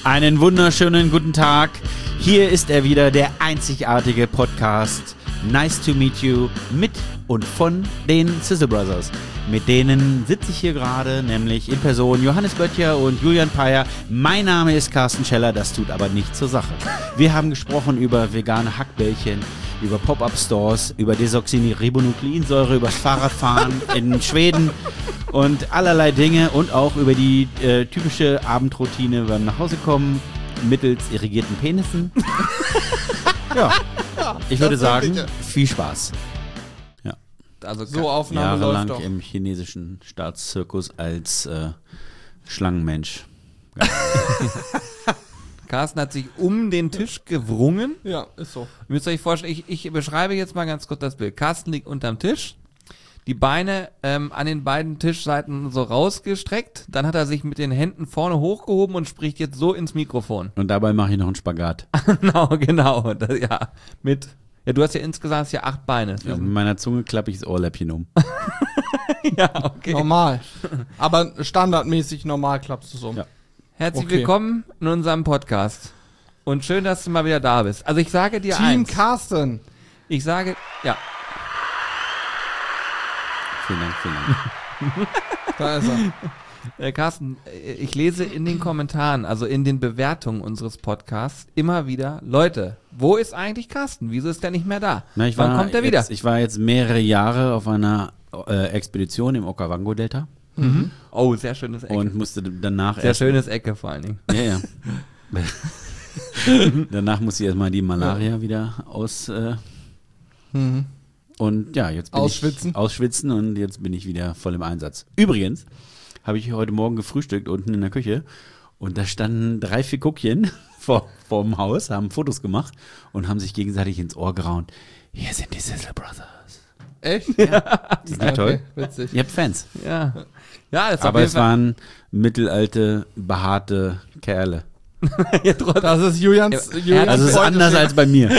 Einen wunderschönen guten Tag. Hier ist er wieder, der einzigartige Podcast Nice to Meet You mit und von den Sizzle Brothers. Mit denen sitze ich hier gerade, nämlich in Person Johannes Böttcher und Julian Peyer. Mein Name ist Carsten Scheller, das tut aber nichts zur Sache. Wir haben gesprochen über vegane Hackbällchen, über Pop-Up-Stores, über Desoxyribonukleinsäure, über das Fahrradfahren in Schweden und allerlei Dinge und auch über die typische Abendroutine beim Nachhausekommen mittels irrigierten Penissen. Ja, ich würde sagen, viel Spaß. Ja. Also so Aufnahme jahrelang läuft doch. im chinesischen Staatszirkus als Schlangenmensch. Carsten hat sich um den Tisch gewrungen. Ja, ist so. Ihr müsst euch vorstellen, ich beschreibe jetzt mal ganz kurz das Bild. Carsten liegt unterm Tisch, die Beine an den beiden Tischseiten so rausgestreckt. Dann hat er sich mit den Händen vorne hochgehoben und spricht jetzt so ins Mikrofon. Und dabei mache ich noch einen Spagat. Genau. Das, ja, du hast ja insgesamt 8 Beine. Ja, mit meiner Zunge klappe ich das Ohrläppchen um. Ja, okay. Normal. Aber standardmäßig normal klappst du so. Ja. Herzlich Okay. willkommen in unserem Podcast. Und schön, dass du mal wieder da bist. Also ich sage dir Team eins. Carsten. Ich sage, ja. Vielen Dank. Da ist er. Carsten, ich lese in den Kommentaren, also in den Bewertungen unseres Podcasts, immer wieder, Leute, wo ist eigentlich Carsten? Wieso ist der nicht mehr da? Na, Wann kommt er wieder? Ich war jetzt mehrere Jahre auf einer Expedition im Okavango-Delta Oh, sehr schönes Ecke. und musste danach sehr schönes Ecke vor allen Dingen. Ja. Danach musste ich erstmal die Malaria wieder und ja, jetzt bin Ausschwitzen. ich ausschwitzen und jetzt bin ich wieder voll im Einsatz. Übrigens habe ich heute Morgen gefrühstückt unten in der Küche und da standen 3 Figuckchen vorm Haus, haben Fotos gemacht und haben sich gegenseitig ins Ohr geraunt. Hier sind die Sizzle Brothers. Echt? Das ist nicht toll. Witzig. Ihr habt Fans. Ja, das ist Aber auf es jeden Fall. waren mittelalte, behaarte Kerle. Ja, trotzdem. Das ist Julians Also es ist Freunde anders stehen- als bei mir.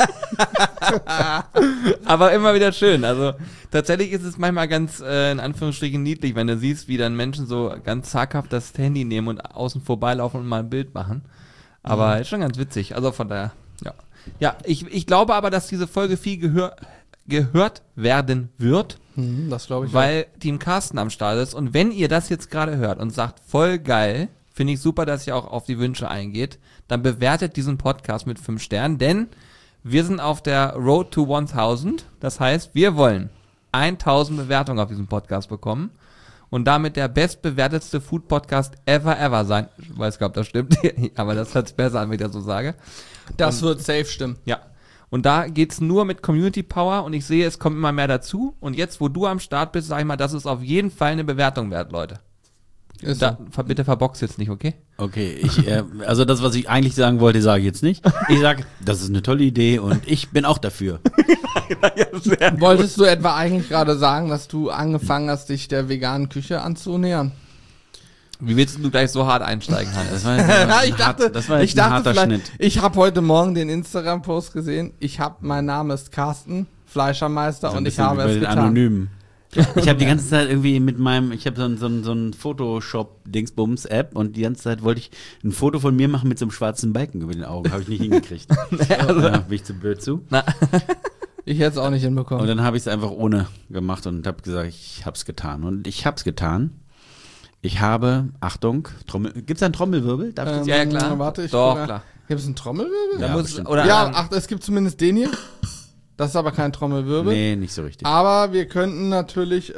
Aber immer wieder schön. Also tatsächlich ist es manchmal ganz in Anführungsstrichen niedlich, wenn du siehst, wie dann Menschen so ganz zaghaft das Handy nehmen und außen vorbeilaufen und mal ein Bild machen. Aber ist schon ganz witzig. Also von daher, ja. Ja, ich glaube aber, dass diese Folge viel gehört werden wird, Das glaube ich weil Team Carsten am Start ist. Und wenn ihr das jetzt gerade hört und sagt, voll geil, finde ich super, dass ihr auch auf die Wünsche eingeht, dann bewertet diesen Podcast mit 5 Sternen, denn wir sind auf der Road to 1000. Das heißt, wir wollen 1000 Bewertungen auf diesem Podcast bekommen und damit der bestbewertetste Food-Podcast ever sein. Ich weiß gar nicht, ob das stimmt, aber das hört sich besser an, wenn ich das so sage. auch. Das wird safe stimmen. Ja. Und da geht's nur mit Community Power und ich sehe, es kommt immer mehr dazu. Und jetzt, wo du am Start bist, sag ich mal, das ist auf jeden Fall eine Bewertung wert, Leute. Ist Da, so. bitte verbox jetzt nicht, okay? Okay, also das, was ich eigentlich sagen wollte, sage ich jetzt nicht. Ich sage, das ist eine tolle Idee und ich bin auch dafür. Wolltest du etwa eigentlich gerade sagen, dass du angefangen hast, dich der veganen Küche anzunähern? Wie willst du gleich so hart einsteigen, Hannes? Das war jetzt ein harter vielleicht, Schnitt. ich habe heute Morgen den Instagram-Post gesehen. Mein Name ist Carsten, Fleischermeister, So ein und ich bisschen habe wie bei es den getan. Anonymen. Ich habe die ganze Zeit irgendwie ich habe so ein Photoshop-Dingsbums-App und die ganze Zeit wollte ich ein Foto von mir machen mit so einem schwarzen Balken über den Augen. Habe ich nicht hingekriegt. Ja, bin ich zu blöd zu. Ich hätte es auch nicht Und hinbekommen. dann habe ich es einfach ohne gemacht und habe gesagt, ich habe es getan. Und ich habe es getan. Ich habe, Achtung, gibt es einen Trommelwirbel? Darf ich das? Ja, klar. Warte, ich Doch, gucke. klar. Gibt es einen Trommelwirbel? Da Ja, muss, bestimmt. oder Ja, es gibt zumindest den hier. Das ist aber kein Trommelwirbel. Nee, nicht so richtig. Aber wir könnten natürlich,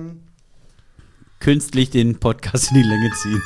Künstlich den Podcast in die Länge ziehen.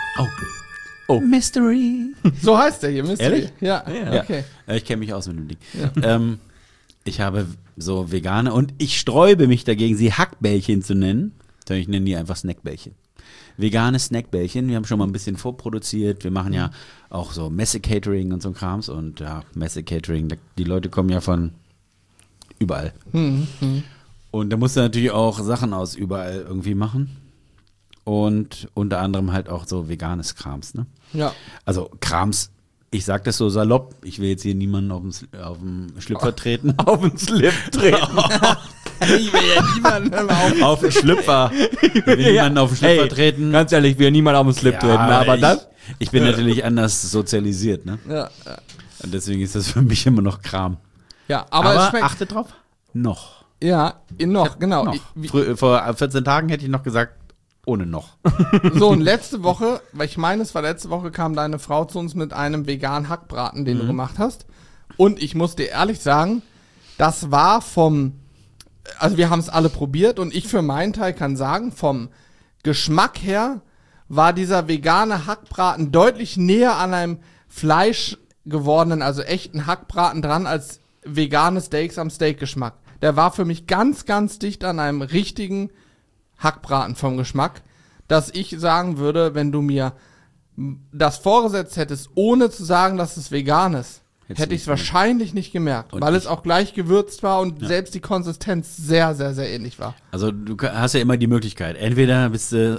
Oh. Mystery. so heißt der hier, Mystery. Ehrlich? Ja, Ja. okay. Ich kenne mich aus mit dem Ding. Ich habe so vegane und ich sträube mich dagegen, sie Hackbällchen zu nennen. Sondern ich nenne die einfach Snackbällchen. Vegane Snackbällchen. Wir haben schon mal ein bisschen vorproduziert. Wir machen ja auch so Messe-Catering und so ein Krams. Und ja, Messe-Catering, die Leute kommen ja von überall. Und da musst du natürlich auch Sachen aus überall irgendwie machen. Und unter anderem halt auch so veganes Krams, ne? Ja. Also Krams, ich sag das so salopp, ich will jetzt hier niemanden auf dem Schlüpfer treten. auf den Slip treten. Ich will ja niemanden Auf den Schlüpfer. Ich will niemanden auf den Schlüpfer treten. Ganz ehrlich, wir niemand auf den Slip treten, aber ich, das. Ich bin natürlich anders sozialisiert, ne? Ja, Und deswegen ist das für mich immer noch Kram. ja aber es schmeckt. achtet drauf, noch. Ja, noch, genau. Noch. Vor 14 Tagen hätte ich noch gesagt, ohne noch. So, und letzte Woche, weil ich meine, es war letzte Woche, kam deine Frau zu uns mit einem veganen Hackbraten, den du gemacht hast. Und ich muss dir ehrlich sagen, das war also wir haben es alle probiert und ich für meinen Teil kann sagen, vom Geschmack her war dieser vegane Hackbraten deutlich näher an einem Fleisch gewordenen, also echten Hackbraten dran, als vegane Steaks am Steakgeschmack. Der war für mich ganz, ganz dicht an einem richtigen Hackbraten vom Geschmack, dass ich sagen würde, wenn du mir das vorgesetzt hättest, ohne zu sagen, dass es vegan ist, hätte ich es wahrscheinlich nicht gemerkt, weil es auch gleich gewürzt war und selbst die Konsistenz sehr, sehr, sehr ähnlich war. Also du hast ja immer die Möglichkeit, entweder bist du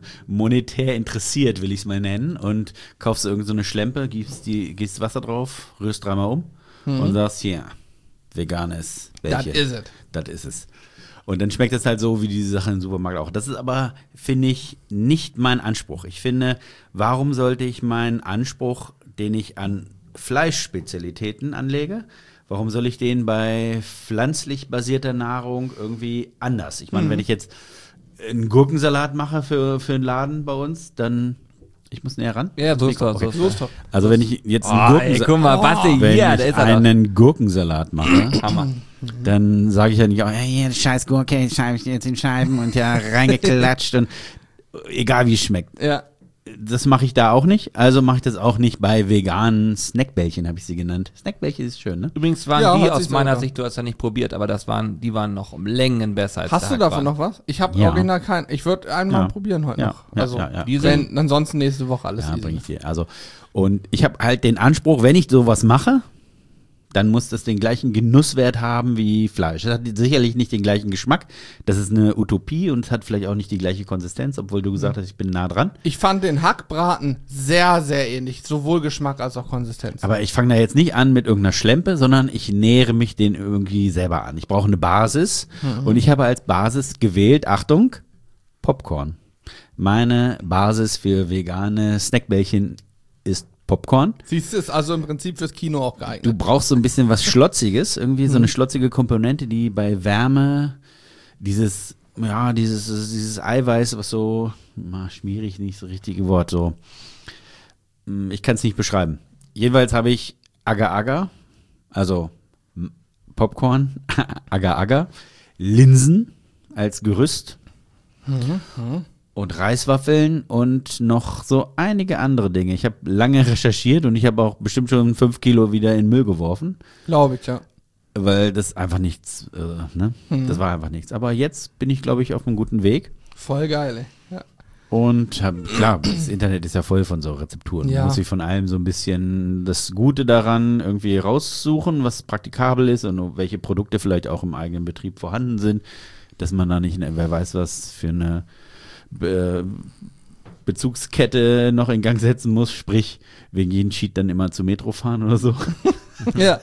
monetär interessiert, will ich es mal nennen, und kaufst irgend so eine Schlempe, gießt Wasser drauf, rührst dreimal um und sagst, hier, veganes Bällchen. Das is it. Das ist es. Und dann schmeckt es halt so, wie diese Sachen im Supermarkt auch. Das ist aber, finde ich, nicht mein Anspruch. Ich finde, warum sollte ich meinen Anspruch, den ich an Fleischspezialitäten anlege, warum soll ich den bei pflanzlich basierter Nahrung irgendwie anders? Ich meine, wenn ich jetzt einen Gurkensalat mache für einen Laden bei uns, dann, ich muss näher ran. Ja, so ist das. Okay. So ist das. Also wenn ich jetzt einen guck mal, Basti, wenn hier, da ich ist er doch. einen Gurkensalat mache, Hammer. dann sage ich ja nicht, oh, hier, scheiß Gurke, schreibe ich jetzt in Scheiben und ja, reingeklatscht und egal wie es schmeckt. Ja. Das mache ich da auch nicht, also mache ich das auch nicht bei veganen Snackbällchen, habe ich sie genannt. Snackbällchen ist schön, ne? Übrigens waren Ja, die hat aus sich meiner sogar. Sicht, du hast ja nicht probiert, aber die waren noch um Längen besser als Hast du der davon Hackbraten. noch was? Ich habe Ja. original keinen. Ich würde einmal Ja. probieren heute Ja. noch. Ja, Also, ja. Die sind, wenn, ansonsten nächste Woche alles Ja, easy. bringe ich dir. Also, und ich habe halt den Anspruch, wenn ich sowas mache, dann muss das den gleichen Genusswert haben wie Fleisch. Das hat sicherlich nicht den gleichen Geschmack. Das ist eine Utopie und es hat vielleicht auch nicht die gleiche Konsistenz, obwohl du gesagt hast, ich bin nah dran. Ich fand den Hackbraten sehr, sehr ähnlich. Sowohl Geschmack als auch Konsistenz. Aber ich fange da jetzt nicht an mit irgendeiner Schlempe, sondern ich nähere mich den irgendwie selber an. Ich brauche eine Basis und ich habe als Basis gewählt, Achtung, Popcorn. Meine Basis für vegane Snackbällchen ist Popcorn. Siehst du, ist also im Prinzip fürs Kino auch geeignet. Du brauchst so ein bisschen was Schlotziges, irgendwie so eine schlotzige Komponente, die bei Wärme dieses Eiweiß, was so, schmierig, nicht so richtige Wort, so, ich kann es nicht beschreiben. Jedenfalls habe ich Agar-Agar, also Popcorn, Agar-Agar, Linsen als Gerüst und Reiswaffeln und noch so einige andere Dinge. Ich habe lange recherchiert und ich habe auch bestimmt schon 5 Kilo wieder in Müll geworfen, Glaube ich, ja. weil das einfach nichts, das war einfach nichts. Aber jetzt bin ich, glaube ich, auf einem guten Weg Voll geil, ey. Ja. und klar, das Internet ist ja voll von so Rezepturen. Ja. Man muss sich von allem so ein bisschen das Gute daran irgendwie raussuchen, was praktikabel ist und welche Produkte vielleicht auch im eigenen Betrieb vorhanden sind, dass man da nicht, wer weiß was für eine Bezugskette noch in Gang setzen muss, sprich wegen jeden Cheat dann immer zu Metro fahren oder so. Ja.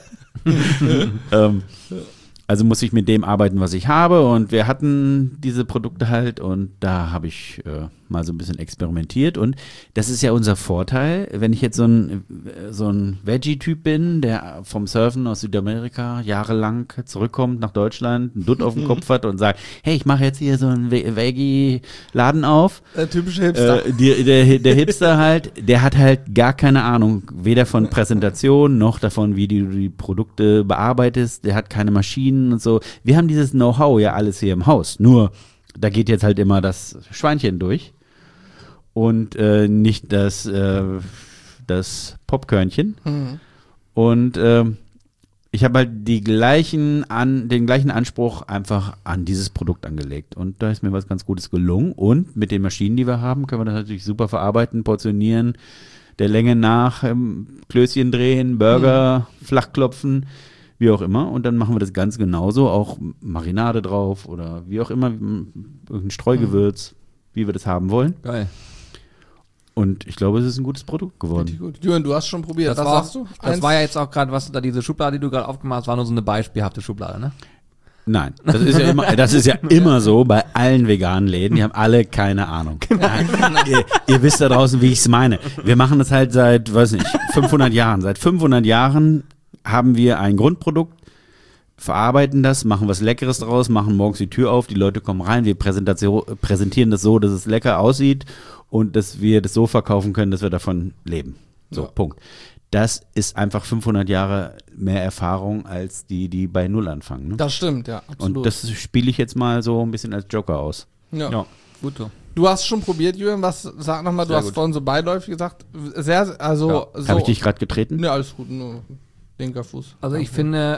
Also muss ich mit dem arbeiten, was ich habe und wir hatten diese Produkte halt und da habe ich mal so ein bisschen experimentiert und das ist ja unser Vorteil, wenn ich jetzt so ein Veggie-Typ bin, der vom Surfen aus Südamerika jahrelang zurückkommt nach Deutschland, einen Dutt auf dem Kopf hat und sagt, hey, ich mache jetzt hier so einen Veggie-Laden auf. Der typische Hipster. Der Hipster halt, der hat halt gar keine Ahnung, weder von Präsentation noch davon, wie du die Produkte bearbeitest. Der hat keine Maschinen und so. Wir haben dieses Know-how ja alles hier im Haus. Nur, da geht jetzt halt immer das Schweinchen durch und nicht das Popkörnchen. Und ich habe halt den gleichen Anspruch einfach an dieses Produkt angelegt. Und da ist mir was ganz Gutes gelungen. Und mit den Maschinen, die wir haben, können wir das natürlich super verarbeiten, portionieren, der Länge nach, Klößchen drehen, Burger, flachklopfen, wie auch immer. Und dann machen wir das ganz genauso, auch Marinade drauf oder wie auch immer, irgendein Streugewürz, wie wir das haben wollen. Geil. Und ich glaube, es ist ein gutes Produkt geworden. Richtig gut. Jürgen, du hast schon probiert. Was war, sagst du? Das war ja jetzt auch gerade, was da diese Schublade, die du gerade aufgemacht hast, war nur so eine beispielhafte Schublade, ne? Nein, das ist ja immer so bei allen veganen Läden. Die haben alle keine Ahnung. Nein, ihr wisst da draußen, wie ich es meine. Wir machen das halt seit, weiß nicht, 500 Jahren. Seit 500 Jahren haben wir ein Grundprodukt, verarbeiten das, machen was Leckeres draus, machen morgens die Tür auf, die Leute kommen rein, wir präsentieren das so, dass es lecker aussieht und dass wir das so verkaufen können, dass wir davon leben. So, Punkt. Das ist einfach 500 Jahre mehr Erfahrung als die bei Null anfangen. Ne? Das stimmt, ja, absolut. Und das spiele ich jetzt mal so ein bisschen als Joker aus. Ja. Gut so. Du hast schon probiert, Julian, sag nochmal, du Sehr hast gut. vorhin so beiläufig gesagt, so. Habe ich dich gerade getreten? Ne, alles gut, nur linker Fuß. Also ich finde,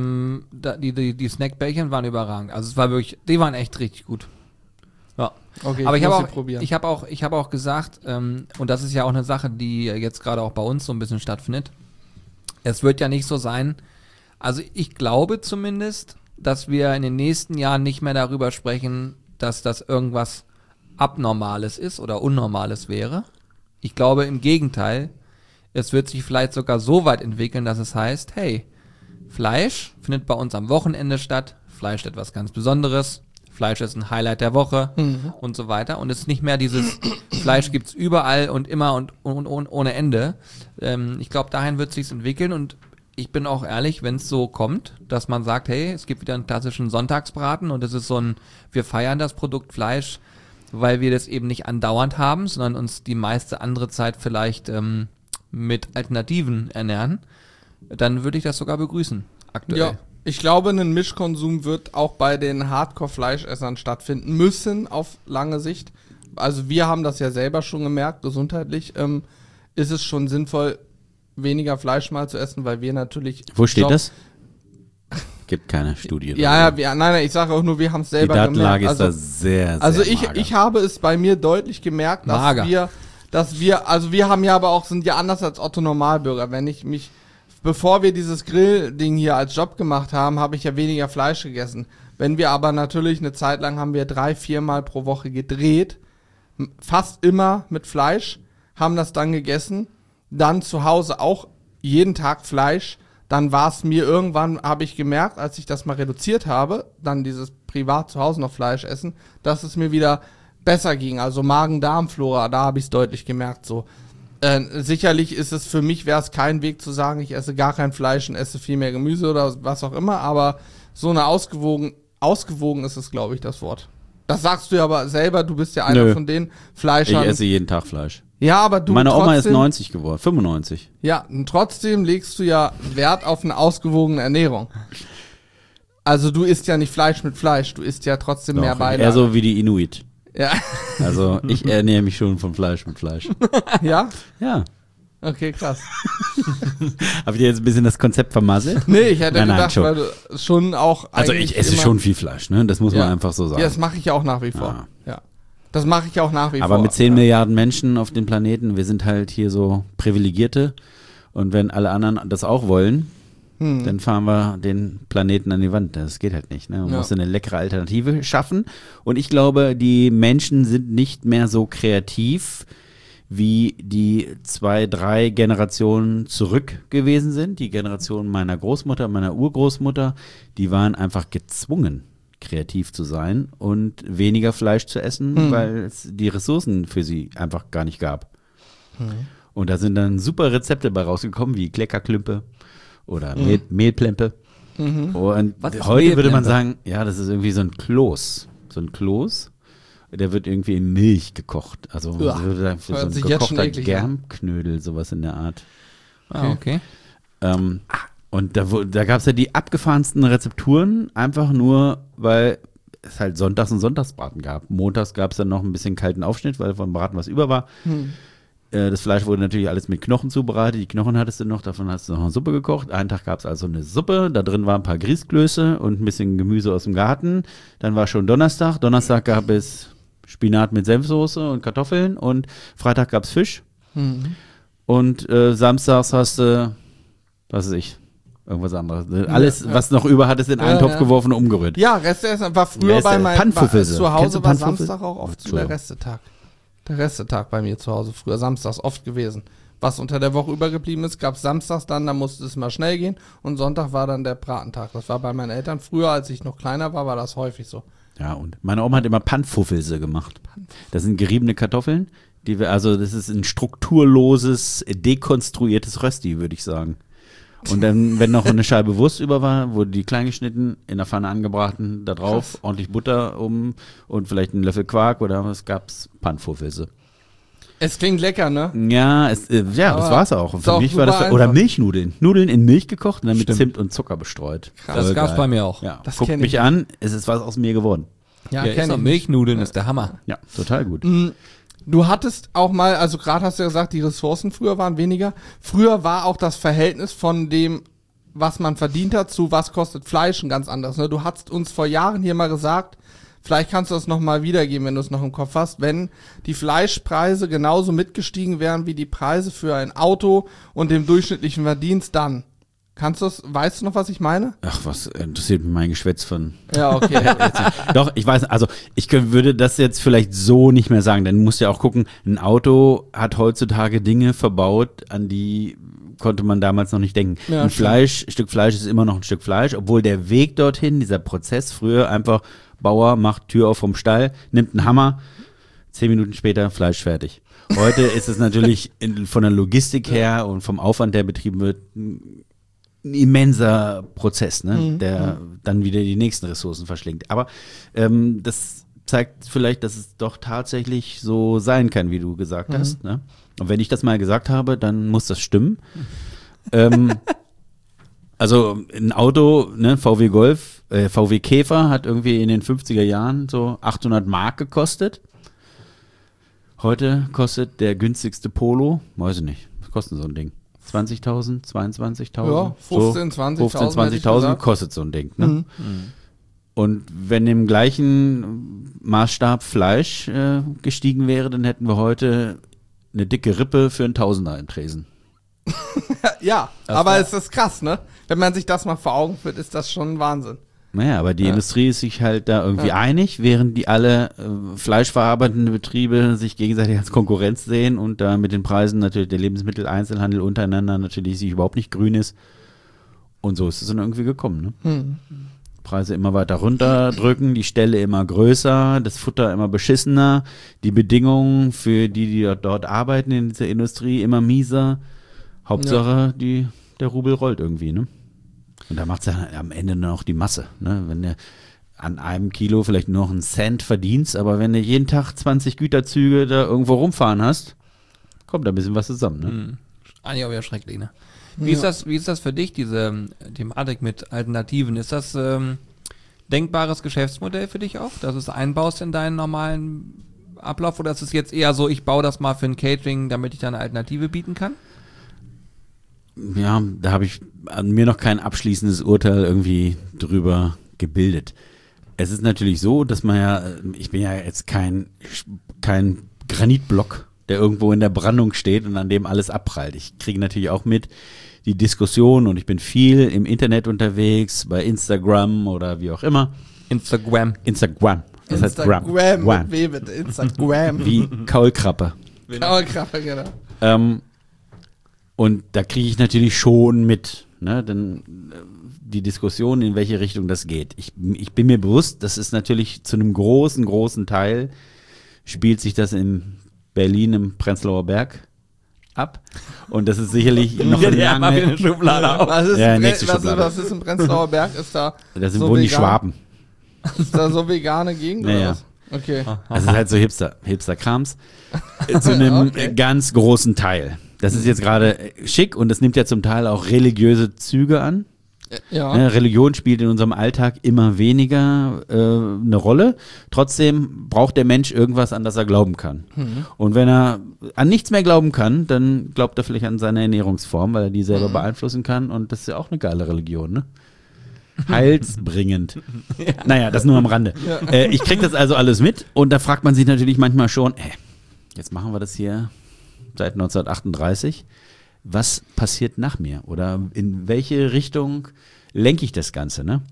die Snackbällchen waren überragend. Also es war wirklich, die waren echt richtig gut. Ja. Okay, Aber ich muss habe sie probieren. auch gesagt, und das ist ja auch eine Sache, die jetzt gerade auch bei uns so ein bisschen stattfindet. Es wird ja nicht so sein, also ich glaube zumindest, dass wir in den nächsten Jahren nicht mehr darüber sprechen, dass das irgendwas Abnormales ist oder Unnormales wäre. Ich glaube im Gegenteil, es wird sich vielleicht sogar so weit entwickeln, dass es heißt, hey, Fleisch findet bei uns am Wochenende statt, Fleisch ist etwas ganz Besonderes, Fleisch ist ein Highlight der Woche und so weiter. Und es ist nicht mehr dieses Fleisch gibt's überall und immer und ohne Ende. Ich glaube, dahin wird es sich entwickeln und ich bin auch ehrlich, wenn es so kommt, dass man sagt, hey, es gibt wieder einen klassischen Sonntagsbraten und es ist so ein, wir feiern das Produkt Fleisch, weil wir das eben nicht andauernd haben, sondern uns die meiste andere Zeit vielleicht mit Alternativen ernähren, dann würde ich das sogar begrüßen, aktuell. Ja, ich glaube, ein Mischkonsum wird auch bei den Hardcore-Fleischessern stattfinden müssen auf lange Sicht. Also wir haben das ja selber schon gemerkt, gesundheitlich ist es schon sinnvoll, weniger Fleisch mal zu essen, weil wir natürlich... Wo steht das? Gibt keine Studie. Nein, ich sage auch nur, wir haben es Die selber Datenlage gemerkt. ist da sehr Also mager. ich habe es bei mir deutlich gemerkt, dass wir haben ja aber auch, sind ja anders als Otto Normalbürger. Bevor wir dieses Grillding hier als Job gemacht haben, habe ich ja weniger Fleisch gegessen. Wenn wir aber natürlich eine Zeit lang haben wir 3-4 Mal pro Woche gedreht, fast immer mit Fleisch, haben das dann gegessen, dann zu Hause auch jeden Tag Fleisch, dann war es mir irgendwann, habe ich gemerkt, als ich das mal reduziert habe, dann dieses privat zu Hause noch Fleisch essen, dass es mir wieder besser ging. Also Magen-Darm-Flora, da habe ich es deutlich gemerkt. So sicherlich ist es für mich, wäre es kein Weg zu sagen, ich esse gar kein Fleisch und esse viel mehr Gemüse oder was auch immer, aber so eine ausgewogen ist es, glaube ich, das Wort. Das sagst du ja aber selber, du bist ja einer von den Fleischern. Ich esse jeden Tag Fleisch. Ja, aber du Meine Oma ist trotzdem, 90 geworden, 95. Ja, und trotzdem legst du ja Wert auf eine ausgewogene Ernährung. Also du isst ja nicht Fleisch mit Fleisch, du isst ja trotzdem mehr Beilage. Eher so wie die Inuit. Ja. Also ich ernähre mich schon von Fleisch mit Fleisch. Ja? Ja. Okay, krass. Habe ich dir jetzt ein bisschen das Konzept vermasselt? Nee, ich hätte Nein, gedacht, schon. weil du schon auch Also eigentlich ich esse immer- schon viel Fleisch, ne? Das muss man einfach so sagen. Ja, das mache ich ja auch nach wie vor. Ja. Das mache ich auch nach wie vor. Aber mit 10 ja. Milliarden Menschen auf dem Planeten, wir sind halt hier so Privilegierte. Und wenn alle anderen das auch wollen, dann fahren wir den Planeten an die Wand. Das geht halt nicht. Ne? Man muss eine leckere Alternative schaffen. Und ich glaube, die Menschen sind nicht mehr so kreativ, wie die 2, 3 Generationen zurück gewesen sind. Die Generation meiner Großmutter, meiner Urgroßmutter, die waren einfach gezwungen, kreativ zu sein und weniger Fleisch zu essen, weil es die Ressourcen für sie einfach gar nicht gab. Und da sind dann super Rezepte bei rausgekommen, wie Kleckerklümpe oder Mehlplempe. Und Was ist heute würde man Mehlplempe? sagen, ja, das ist irgendwie so ein Kloß. So ein Kloß, der wird irgendwie in Milch gekocht. Also Uah, für so hört ein sich jetzt schon gekochter eklig an. Germknödel, sowas in der Art. Ah, okay. Und da gab es ja die abgefahrensten Rezepturen, einfach nur, weil es halt sonntags und Sonntagsbraten gab. Montags gab es dann noch ein bisschen kalten Aufschnitt, weil vom Braten was über war. Das Fleisch wurde natürlich alles mit Knochen zubereitet. Die Knochen hattest du noch, davon hast du noch eine Suppe gekocht. Einen Tag gab es also eine Suppe, da drin waren ein paar Grießklöße und ein bisschen Gemüse aus dem Garten. Dann war schon Donnerstag. Donnerstag gab es Spinat mit Senfsoße und Kartoffeln und Freitag gab es Fisch. Und samstags hast du, was weiß ich, irgendwas anderes. Alles, was noch über hattest, in einen Ja, Topf geworfen und umgerührt. Ja, Resteessen war früher Reste- bei meinem Pannenpfiffelse. zu Kennst Hause du war Pannenpfiffelse? Samstag auch oft so der Entschuldigung. Restetag. Der Restetag bei mir zu Hause früher, samstags oft gewesen. was unter der Woche übergeblieben ist, gab es samstags dann, da musste es mal schnell gehen und Sonntag war dann der Bratentag. Das war bei meinen Eltern früher, als ich noch kleiner war das häufig so. Ja, und meine Oma hat immer Pannfuffelse gemacht. Das sind geriebene Kartoffeln, also das ist ein strukturloses, dekonstruiertes Rösti, würde ich sagen. Und dann, wenn noch eine Scheibe Wurst über war, wurde die klein geschnitten, in der Pfanne angebraten, da drauf Krass. ordentlich Butter und vielleicht einen Löffel Quark oder was gab's? Pannfuffelse. Es klingt lecker, ne? Ja, das war's auch. Und ist für auch mich war das super oder einfach. Milchnudeln. Nudeln in Milch gekocht und dann mit Stimmt. Zimt und Zucker bestreut. Krass. Das Voll gab's geil. bei mir auch. Ja, Das guckt kenn mich ich. an, es ist was aus mir geworden. Ja, ist doch ich. Milchnudeln ist der Hammer. Ja, total gut. Du hattest auch mal, also gerade hast du ja gesagt, die Ressourcen früher waren weniger. Früher war auch das Verhältnis von dem, was man verdient hat, zu was kostet Fleisch ein ganz anderes. Ne? Du hast uns vor Jahren hier mal gesagt, vielleicht kannst du das nochmal wiedergeben, wenn du es noch im Kopf hast, wenn die Fleischpreise genauso mitgestiegen wären wie die Preise für ein Auto und dem durchschnittlichen Verdienst, dann. Weißt du noch, was ich meine? Ach, was interessiert mich mein Geschwätz von. Ja, okay. Doch, ich weiß, also würde das jetzt vielleicht so nicht mehr sagen, denn du musst ja auch gucken, ein Auto hat heutzutage Dinge verbaut, an die konnte man damals noch nicht denken. Ja, ein stimmt. Stück Fleisch ist immer noch ein Stück Fleisch, obwohl der Weg dorthin, dieser Prozess früher einfach, Bauer macht Tür auf vom Stall, nimmt einen Hammer, 10 Minuten später Fleisch fertig. Heute ist es natürlich von der Logistik her und vom Aufwand, der betrieben wird, ein immenser Prozess, ne, der dann wieder die nächsten Ressourcen verschlingt. Aber das zeigt vielleicht, dass es doch tatsächlich so sein kann, wie du gesagt hast. Ne? Und wenn ich das mal gesagt habe, dann muss das stimmen. Also ein Auto, ne, VW Golf, VW Käfer hat irgendwie in den 50er Jahren so 800 Mark gekostet. Heute kostet der günstigste Polo, weiß ich nicht, was kostet so ein Ding? 20.000, 22.000? Ja, 15, 20.000 15, hätte ich 20.000 gesagt. kostet so ein Ding. Ne? Und wenn im gleichen Maßstab Fleisch gestiegen wäre, dann hätten wir heute eine dicke Rippe für einen Tausender im Tresen. Ja, aber es ist krass, ne? Wenn man sich das mal vor Augen führt, ist das schon Wahnsinn. Naja, aber die Industrie ist sich halt da irgendwie einig, während die alle fleischverarbeitenden Betriebe sich gegenseitig als Konkurrenz sehen und da mit den Preisen natürlich der Lebensmitteleinzelhandel untereinander natürlich sich überhaupt nicht grün ist. Und so ist es dann irgendwie gekommen, ne? Preise immer weiter runterdrücken, die Ställe immer größer, das Futter immer beschissener, die Bedingungen für die dort arbeiten in dieser Industrie immer mieser. Hauptsache, der Rubel rollt irgendwie, ne? Und da macht es ja am Ende noch die Masse, ne? Wenn du an einem Kilo vielleicht nur noch einen Cent verdienst, aber wenn du jeden Tag 20 Güterzüge da irgendwo rumfahren hast, kommt da ein bisschen was zusammen, ne? Eigentlich auch wieder schrecklich, ne? Wie ist das für dich, diese Thematik mit Alternativen? Ist das denkbares Geschäftsmodell für dich auch, dass du es einbaust in deinen normalen Ablauf, oder ist es jetzt eher so, ich baue das mal für ein Catering, damit ich da eine Alternative bieten kann? Ja, da habe ich an mir noch kein abschließendes Urteil irgendwie drüber gebildet. Es ist natürlich so, dass ich bin ja jetzt kein Granitblock, der irgendwo in der Brandung steht und an dem alles abprallt. Ich kriege natürlich auch mit die Diskussion und ich bin viel im Internet unterwegs, bei Instagram oder wie auch immer. Instagram. Das heißt Instagram, Gram. mit W bitte, Instagram. Wie Kaulkrappe. Kaulkrappe, genau. Und da kriege ich natürlich schon mit, ne, denn die Diskussion, in welche Richtung das geht. Ich bin mir bewusst, das ist natürlich zu einem großen Teil, spielt sich das in Berlin im Prenzlauer Berg ab. Und das ist sicherlich noch eine Schublade auf. Was ist, Ja, ein nächste was, Schublade. was ist im Prenzlauer Berg? Ist da Da sind so wohl die vegan? Schwaben. Ist da so vegane Gegend Naja. oder was? Okay. Das ist halt so Hipster-Krams. Zu einem ganz großen Teil. Das ist jetzt gerade schick und das nimmt ja zum Teil auch religiöse Züge an. Ja. Ne, Religion spielt in unserem Alltag immer weniger eine Rolle. Trotzdem braucht der Mensch irgendwas, an das er glauben kann. Und wenn er an nichts mehr glauben kann, dann glaubt er vielleicht an seine Ernährungsform, weil er die selber beeinflussen kann. Und das ist ja auch eine geile Religion, ne? Heilsbringend. Naja, das nur am Rande. Ich krieg das also alles mit und da fragt man sich natürlich manchmal schon, jetzt machen wir das hier seit 1938. Was passiert nach mir? Oder in welche Richtung lenke ich das Ganze, ne?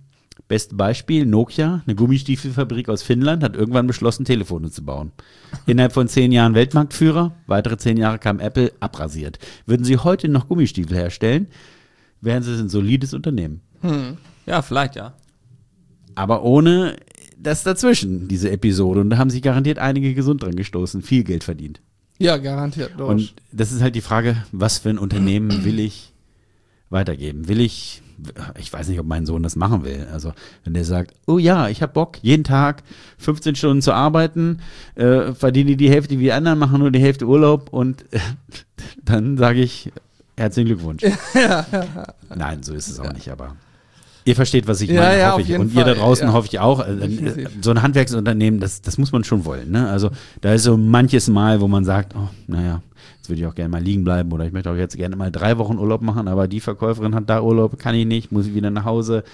Beste Beispiel, Nokia, eine Gummistiefelfabrik aus Finnland, hat irgendwann beschlossen, Telefone zu bauen. Innerhalb von 10 Jahren Weltmarktführer, weitere 10 Jahre kam Apple, abrasiert. Würden sie heute noch Gummistiefel herstellen, wären sie ein solides Unternehmen. Ja, vielleicht, ja. Aber ohne das dazwischen, diese Episode. Und da haben sich garantiert einige gesund dran gestoßen, viel Geld verdient. Ja, garantiert. Und das ist halt die Frage, was für ein Unternehmen will ich weitergeben? Ich weiß nicht, ob mein Sohn das machen will. Also wenn der sagt, oh ja, ich habe Bock, jeden Tag 15 Stunden zu arbeiten, verdiene die Hälfte wie die anderen, machen nur die Hälfte Urlaub und dann sage ich, herzlichen Glückwunsch. Nein, so ist es auch nicht, aber ihr versteht, was ich meine, ja, hoffe auf ich. jeden Und ihr da Fall, draußen ja. hoffe ich auch. Definitiv. So ein Handwerksunternehmen, das muss man schon wollen. Ne? Also da ist so manches Mal, wo man sagt, oh, naja, jetzt würde ich auch gerne mal liegen bleiben oder ich möchte auch jetzt gerne mal 3 Wochen Urlaub machen, aber die Verkäuferin hat da Urlaub, kann ich nicht, muss ich wieder nach Hause.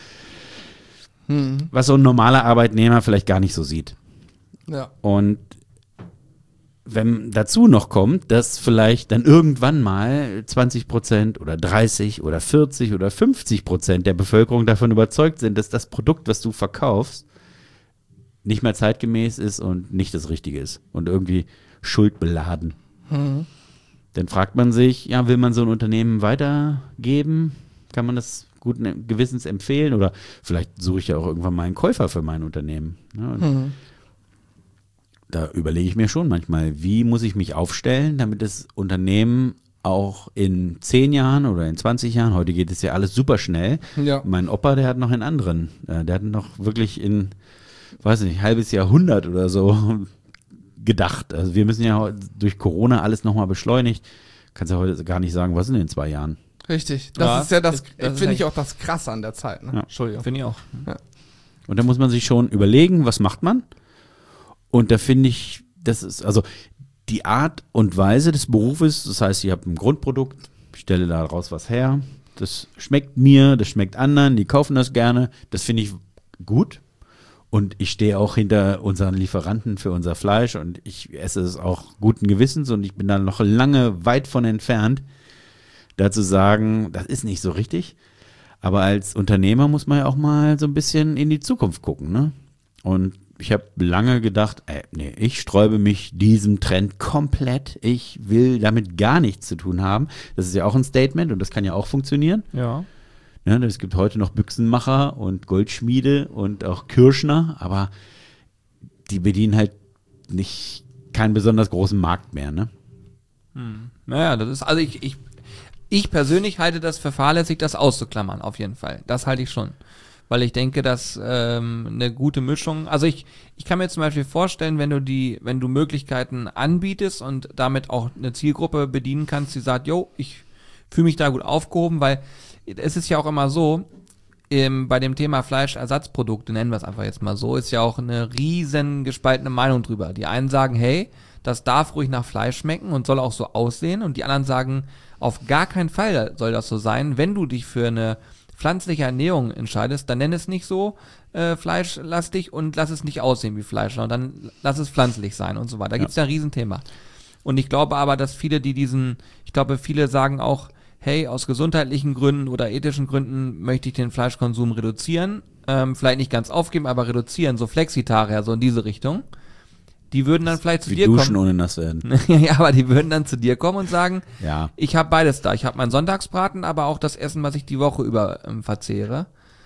Was so ein normaler Arbeitnehmer vielleicht gar nicht so sieht. Ja. Und wenn dazu noch kommt, dass vielleicht dann irgendwann mal 20% oder 30 oder 40 oder 50% der Bevölkerung davon überzeugt sind, dass das Produkt, was du verkaufst, nicht mehr zeitgemäß ist und nicht das Richtige ist und irgendwie schuldbeladen. Dann fragt man sich, ja, will man so ein Unternehmen weitergeben? Kann man das guten Gewissens empfehlen? Oder vielleicht suche ich ja auch irgendwann mal einen Käufer für mein Unternehmen. Ja, und da überlege ich mir schon manchmal, wie muss ich mich aufstellen, damit das Unternehmen auch in 10 Jahren oder in 20 Jahren, heute geht es ja alles super schnell. Ja. Mein Opa, der hat noch in anderen, der hat noch wirklich in, weiß nicht, halbes Jahrhundert oder so gedacht. Also wir müssen ja durch Corona alles nochmal beschleunigt. Kannst ja heute gar nicht sagen, was sind in 2 Jahren. Richtig. Ja, Das ist ja das, das ist finde ich echt- auch das Krasse an der Zeit. Ne? Ja. Entschuldigung. Finde ich auch. Und da muss man sich schon überlegen, was macht man? Und da finde ich, das ist also die Art und Weise des Berufes, das heißt, ich habe ein Grundprodukt, ich stelle daraus was her, das schmeckt mir, das schmeckt anderen, die kaufen das gerne, das finde ich gut. Und ich stehe auch hinter unseren Lieferanten für unser Fleisch und ich esse es auch guten Gewissens und ich bin da noch lange weit von entfernt, da zu sagen, das ist nicht so richtig. Aber als Unternehmer muss man ja auch mal so ein bisschen in die Zukunft gucken, ne? Und ich habe lange gedacht, nee, ich sträube mich diesem Trend komplett. Ich will damit gar nichts zu tun haben. Das ist ja auch ein Statement und das kann ja auch funktionieren. Ja. Ja, es gibt heute noch Büchsenmacher und Goldschmiede und auch Kirschner, aber die bedienen halt nicht keinen besonders großen Markt mehr, ne? Naja, das ist, also ich persönlich halte das für fahrlässig, das auszuklammern, auf jeden Fall. Das halte ich schon. Weil ich denke, dass eine gute Mischung, also ich kann mir zum Beispiel vorstellen, wenn du Möglichkeiten anbietest und damit auch eine Zielgruppe bedienen kannst, die sagt, yo, ich fühle mich da gut aufgehoben, weil es ist ja auch immer so, bei dem Thema Fleischersatzprodukte, nennen wir es einfach jetzt mal so, ist ja auch eine riesen gespaltene Meinung drüber. Die einen sagen, hey, das darf ruhig nach Fleisch schmecken und soll auch so aussehen, und die anderen sagen, auf gar keinen Fall soll das so sein. Wenn du dich für eine pflanzliche Ernährung entscheidest, dann nenn es nicht so fleischlastig und lass es nicht aussehen wie Fleisch, sondern dann lass es pflanzlich sein und so weiter. Da gibt's ja ein Riesenthema. Und ich glaube aber, dass viele, viele sagen auch, hey, aus gesundheitlichen Gründen oder ethischen Gründen möchte ich den Fleischkonsum reduzieren. Vielleicht nicht ganz aufgeben, aber reduzieren, so Flexitarier, so in diese Richtung. Die würden dann vielleicht zu Wie dir duschen kommen. ohne nass werden. Ja, aber die würden dann zu dir kommen und sagen, Ja. ich habe beides da. Ich habe meinen Sonntagsbraten, aber auch das Essen, was ich die Woche über verzehre.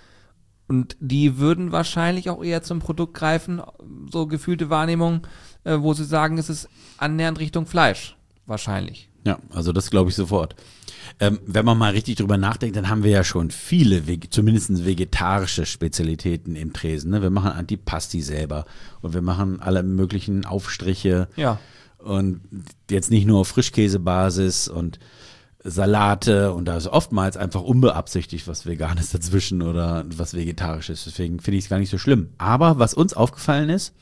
Und die würden wahrscheinlich auch eher zum Produkt greifen, so gefühlte Wahrnehmung, wo sie sagen, es ist annähernd Richtung Fleisch. Wahrscheinlich. Ja, also das glaube ich sofort. Wenn man mal richtig drüber nachdenkt, dann haben wir ja schon viele, zumindest vegetarische Spezialitäten im Tresen. Ne? Wir machen Antipasti selber und wir machen alle möglichen Aufstriche. Ja. Und jetzt nicht nur auf Frischkäsebasis und Salate, und da ist oftmals einfach unbeabsichtigt was Veganes dazwischen oder was Vegetarisches. Deswegen finde ich es gar nicht so schlimm. Aber was uns aufgefallen ist,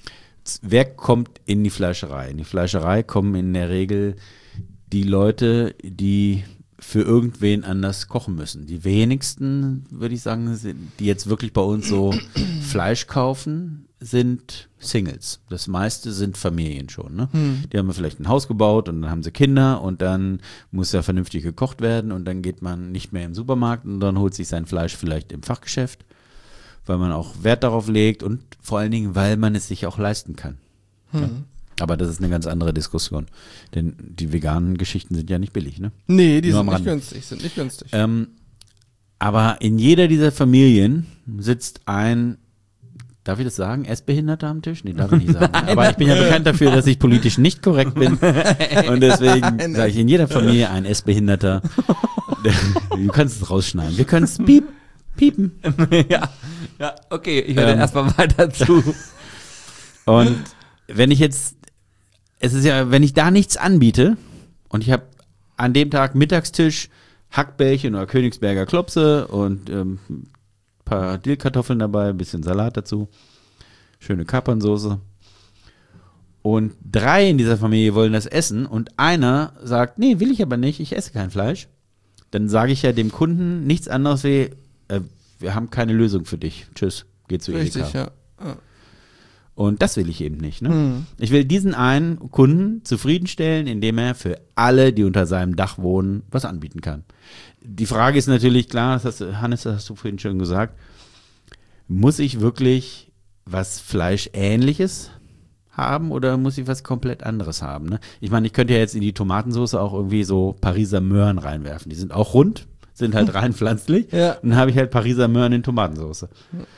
wer kommt in die Fleischerei? In die Fleischerei kommen in der Regel die Leute, die für irgendwen anders kochen müssen. Die wenigsten, würde ich sagen, die jetzt wirklich bei uns so Fleisch kaufen, sind Singles. Das meiste sind Familien schon. Ne? Die haben vielleicht ein Haus gebaut und dann haben sie Kinder und dann muss ja vernünftig gekocht werden und dann geht man nicht mehr im Supermarkt und dann holt sich sein Fleisch vielleicht im Fachgeschäft weil man auch Wert darauf legt und vor allen Dingen, weil man es sich auch leisten kann. Ja. Aber das ist eine ganz andere Diskussion. Denn die veganen Geschichten sind ja nicht billig, ne? Nee, die Nur sind am nicht Rande. günstig, sind nicht günstig. Aber in jeder dieser Familien sitzt ein, darf ich das sagen, Essbehinderter am Tisch? Nee, darf ich nicht sagen. Aber ich bin ja bekannt dafür, dass ich politisch nicht korrekt bin. Und deswegen sage ich in jeder Familie ein Essbehinderter. Du kannst es rausschneiden. Wir können es piepen. ja, okay, ich höre erstmal weiter zu. Und wenn ich jetzt, es ist ja, wenn ich da nichts anbiete und ich habe an dem Tag Mittagstisch Hackbällchen oder Königsberger Klopse und ein paar Dillkartoffeln dabei, ein bisschen Salat dazu, schöne Kapernsoße. Und 3 in dieser Familie wollen das essen und einer sagt, nee, will ich aber nicht, ich esse kein Fleisch. Dann sage ich ja dem Kunden nichts anderes wie, wir haben keine Lösung für dich. Tschüss, geh zu Edeka. Richtig, ja. Und das will ich eben nicht. Ne? Ich will diesen einen Kunden zufriedenstellen, indem er für alle, die unter seinem Dach wohnen, was anbieten kann. Die Frage ist natürlich klar, Hannes, das hast du vorhin schon gesagt, muss ich wirklich was Fleischähnliches haben oder muss ich was komplett anderes haben? Ne? Ich meine, ich könnte ja jetzt in die Tomatensauce auch irgendwie so Pariser Möhren reinwerfen. Die sind auch rund, sind halt rein pflanzlich. Ja. Und dann habe ich halt Pariser Möhren in Tomatensauce.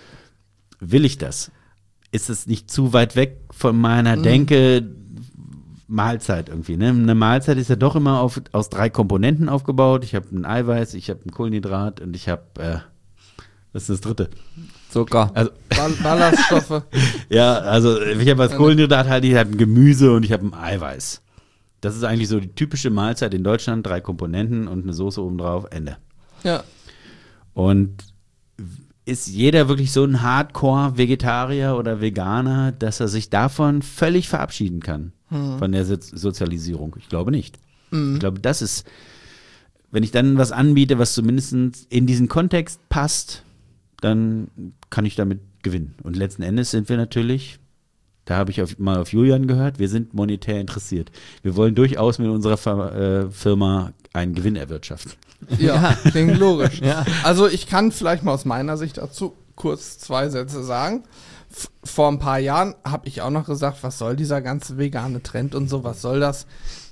Will ich das? Ist es nicht zu weit weg von meiner Denke Mahlzeit irgendwie? Ne? Eine Mahlzeit ist ja doch immer aus 3 Komponenten aufgebaut. Ich habe ein Eiweiß, ich habe ein Kohlenhydrat und ich habe, was ist das dritte? Zucker. Also, Ballaststoffe. ja, also ich habe als Kohlenhydrat halt, ich habe ein Gemüse und ich habe ein Eiweiß. Das ist eigentlich so die typische Mahlzeit in Deutschland, 3 Komponenten und eine Soße obendrauf, Ende. Ja. Und ist jeder wirklich so ein Hardcore-Vegetarier oder Veganer, dass er sich davon völlig verabschieden kann, von der Sozialisierung? Ich glaube nicht. Ich glaube, das ist, wenn ich dann was anbiete, was zumindest in diesen Kontext passt, dann kann ich damit gewinnen. Und letzten Endes sind wir natürlich, da habe ich mal auf Julian gehört, wir sind monetär interessiert. Wir wollen durchaus mit unserer Firma einen Gewinn erwirtschaften. Ja, klingt logisch. Ja. Also ich kann vielleicht mal aus meiner Sicht dazu kurz 2 Sätze sagen. Vor ein paar Jahren habe ich auch noch gesagt, was soll dieser ganze vegane Trend und so, was soll das?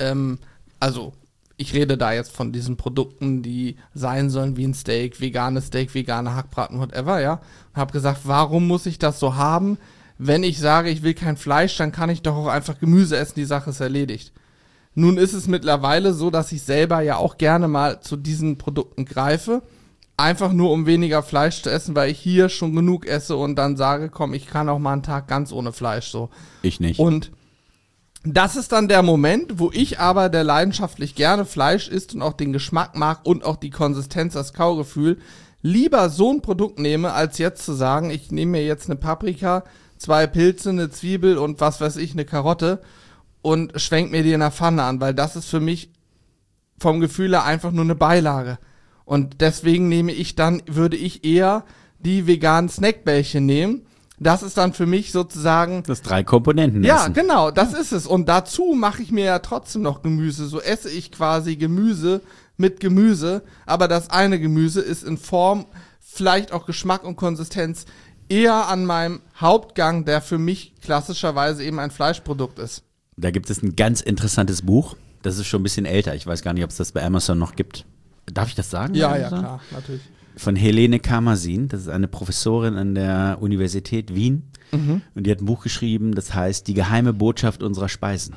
Also ich rede da jetzt von diesen Produkten, die sein sollen wie ein Steak, vegane Hackbraten, whatever, ja. Und habe gesagt, warum muss ich das so haben? Wenn ich sage, ich will kein Fleisch, dann kann ich doch auch einfach Gemüse essen, die Sache ist erledigt. Nun ist es mittlerweile so, dass ich selber ja auch gerne mal zu diesen Produkten greife, einfach nur um weniger Fleisch zu essen, weil ich hier schon genug esse und dann sage, komm, ich kann auch mal einen Tag ganz ohne Fleisch so. Ich nicht. Und das ist dann der Moment, wo ich aber, der leidenschaftlich gerne Fleisch isst und auch den Geschmack mag und auch die Konsistenz, das Kaugefühl, lieber so ein Produkt nehme, als jetzt zu sagen, ich nehme mir jetzt eine Paprika, 2 Pilze, eine Zwiebel und was weiß ich, eine Karotte und schwenk mir die in der Pfanne an, weil das ist für mich vom Gefühl her einfach nur eine Beilage. Und deswegen würde ich eher die veganen Snackbällchen nehmen. Das ist dann für mich sozusagen... Das 3 Komponenten Ja, essen. genau, das ist es. Und dazu mache ich mir ja trotzdem noch Gemüse. So esse ich quasi Gemüse mit Gemüse, aber das eine Gemüse ist in Form, vielleicht auch Geschmack und Konsistenz eher an meinem Hauptgang, der für mich klassischerweise eben ein Fleischprodukt ist. Da gibt es ein ganz interessantes Buch. Das ist schon ein bisschen älter. Ich weiß gar nicht, ob es das bei Amazon noch gibt. Darf ich das sagen? Ja, klar, natürlich. Von Helene Karmasin. Das ist eine Professorin an der Universität Wien. Und die hat ein Buch geschrieben, das heißt Die geheime Botschaft unserer Speisen.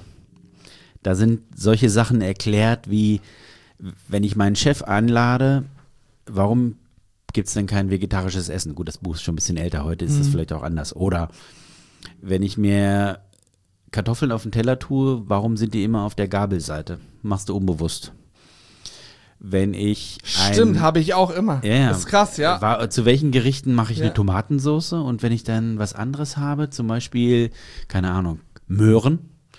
Da sind solche Sachen erklärt wie, wenn ich meinen Chef einlade, warum gibt es denn kein vegetarisches Essen? Gut, das Buch ist schon ein bisschen älter, heute ist es vielleicht auch anders. Oder wenn ich mir Kartoffeln auf den Teller tue, warum sind die immer auf der Gabelseite? Machst du unbewusst. Wenn ich Stimmt, habe ich auch immer. Ja, Das ist krass, ja. Zu welchen Gerichten mache ich Ja. eine Tomatensauce? Und wenn ich dann was anderes habe, zum Beispiel, keine Ahnung, Möhren,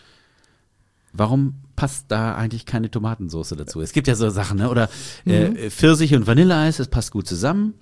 warum passt da eigentlich keine Tomatensauce dazu? Es gibt ja so Sachen, ne? Oder Pfirsich und Vanilleeis, das passt gut zusammen.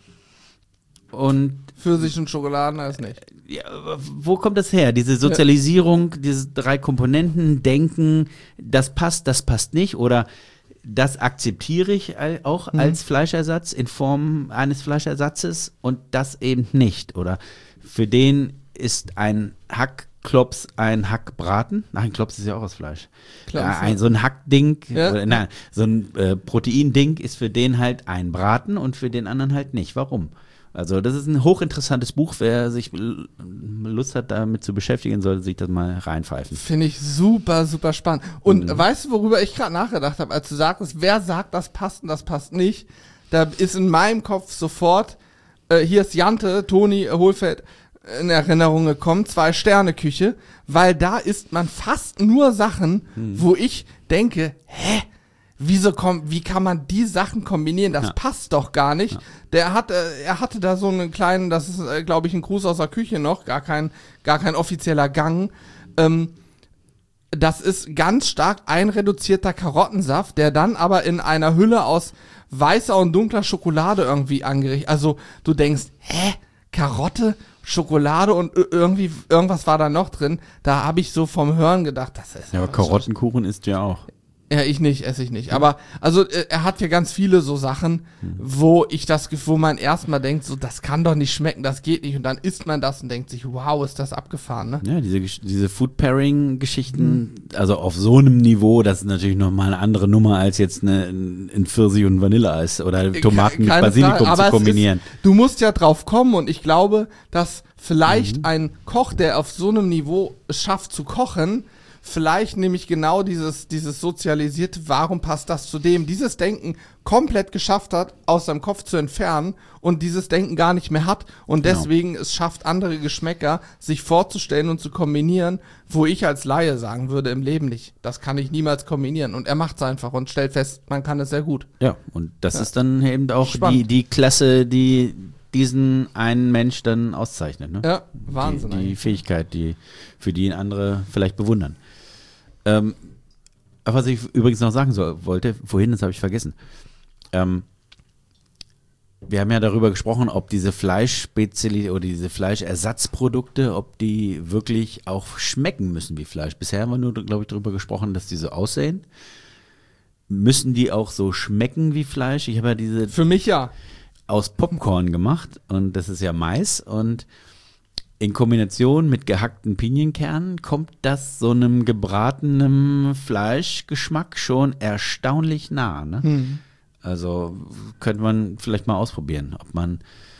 Und Pfirsich und Schokoladeneis nicht. ja, wo kommt das her? Diese Sozialisierung, diese 3 Komponenten, Denken, das passt nicht. Oder das akzeptiere ich auch als Fleischersatz in Form eines Fleischersatzes und das eben nicht. Oder für den ist ein Hackklops ein Hackbraten. Ach, ein Klops ist ja auch aus Fleisch. So ein Hackding, so ein Proteinding ist für den halt ein Braten und für den anderen halt nicht. Warum? Also das ist ein hochinteressantes Buch. Wer sich Lust hat, damit zu beschäftigen, sollte sich das mal reinpfeifen. Finde ich super, super spannend. Und weißt du, worüber ich gerade nachgedacht habe, als du sagtest, wer sagt, das passt und das passt nicht? Da ist in meinem Kopf sofort, hier ist Jante, Toni Hohlfeld in Erinnerung gekommen, 2-Sterne-Küche, weil da isst man fast nur Sachen, wo ich denke, wie kann man die Sachen kombinieren? Das passt doch gar nicht. Er hatte da so einen kleinen, das ist, glaube ich, ein Gruß aus der Küche noch, gar kein offizieller Gang. Das ist ganz stark einreduzierter Karottensaft, der dann aber in einer Hülle aus weißer und dunkler Schokolade irgendwie angerichtet. Also du denkst, Karotte, Schokolade und irgendwas war da noch drin. Da habe ich so vom Hören gedacht, das ist... Ja, aber Karottenkuchen isst du ja auch. Ja, esse ich nicht. Aber, also, er hat ja ganz viele so Sachen, wo man erstmal denkt, so, das kann doch nicht schmecken, das geht nicht. Und dann isst man das und denkt sich, wow, ist das abgefahren, ne? Ja, diese Food-Pairing-Geschichten, also auf so einem Niveau, das ist natürlich nochmal eine andere Nummer, als jetzt ein Pfirsich und Vanilleeis oder Tomaten mit Basilikum zu kombinieren. Du musst ja drauf kommen und ich glaube, dass vielleicht ein Koch, der auf so einem Niveau es schafft zu kochen, vielleicht nämlich genau dieses sozialisierte, warum passt das zu dem, dieses Denken komplett geschafft hat, aus seinem Kopf zu entfernen und dieses Denken gar nicht mehr hat und deswegen es schafft, andere Geschmäcker sich vorzustellen und zu kombinieren, wo ich als Laie sagen würde, im Leben nicht. Das kann ich niemals kombinieren und er macht es einfach und stellt fest, man kann es sehr gut. Ja, und das ist dann eben auch die Klasse, die diesen einen Mensch dann auszeichnet. Ne? Ja, Wahnsinn. Die Fähigkeit, für die andere vielleicht bewundern. Was ich übrigens noch sagen wollte, vorhin, das habe ich vergessen. Wir haben ja darüber gesprochen, ob diese Fleischspezialität oder diese Fleischersatzprodukte, ob die wirklich auch schmecken müssen wie Fleisch. Bisher haben wir nur, glaube ich, darüber gesprochen, dass die so aussehen. Müssen die auch so schmecken wie Fleisch? Ich habe ja diese... Für mich ja. Aus Popcorn gemacht und das ist ja Mais und in Kombination mit gehackten Pinienkernen kommt das so einem gebratenen Fleischgeschmack schon erstaunlich nah. Ne? Also könnte man vielleicht mal ausprobieren, ob man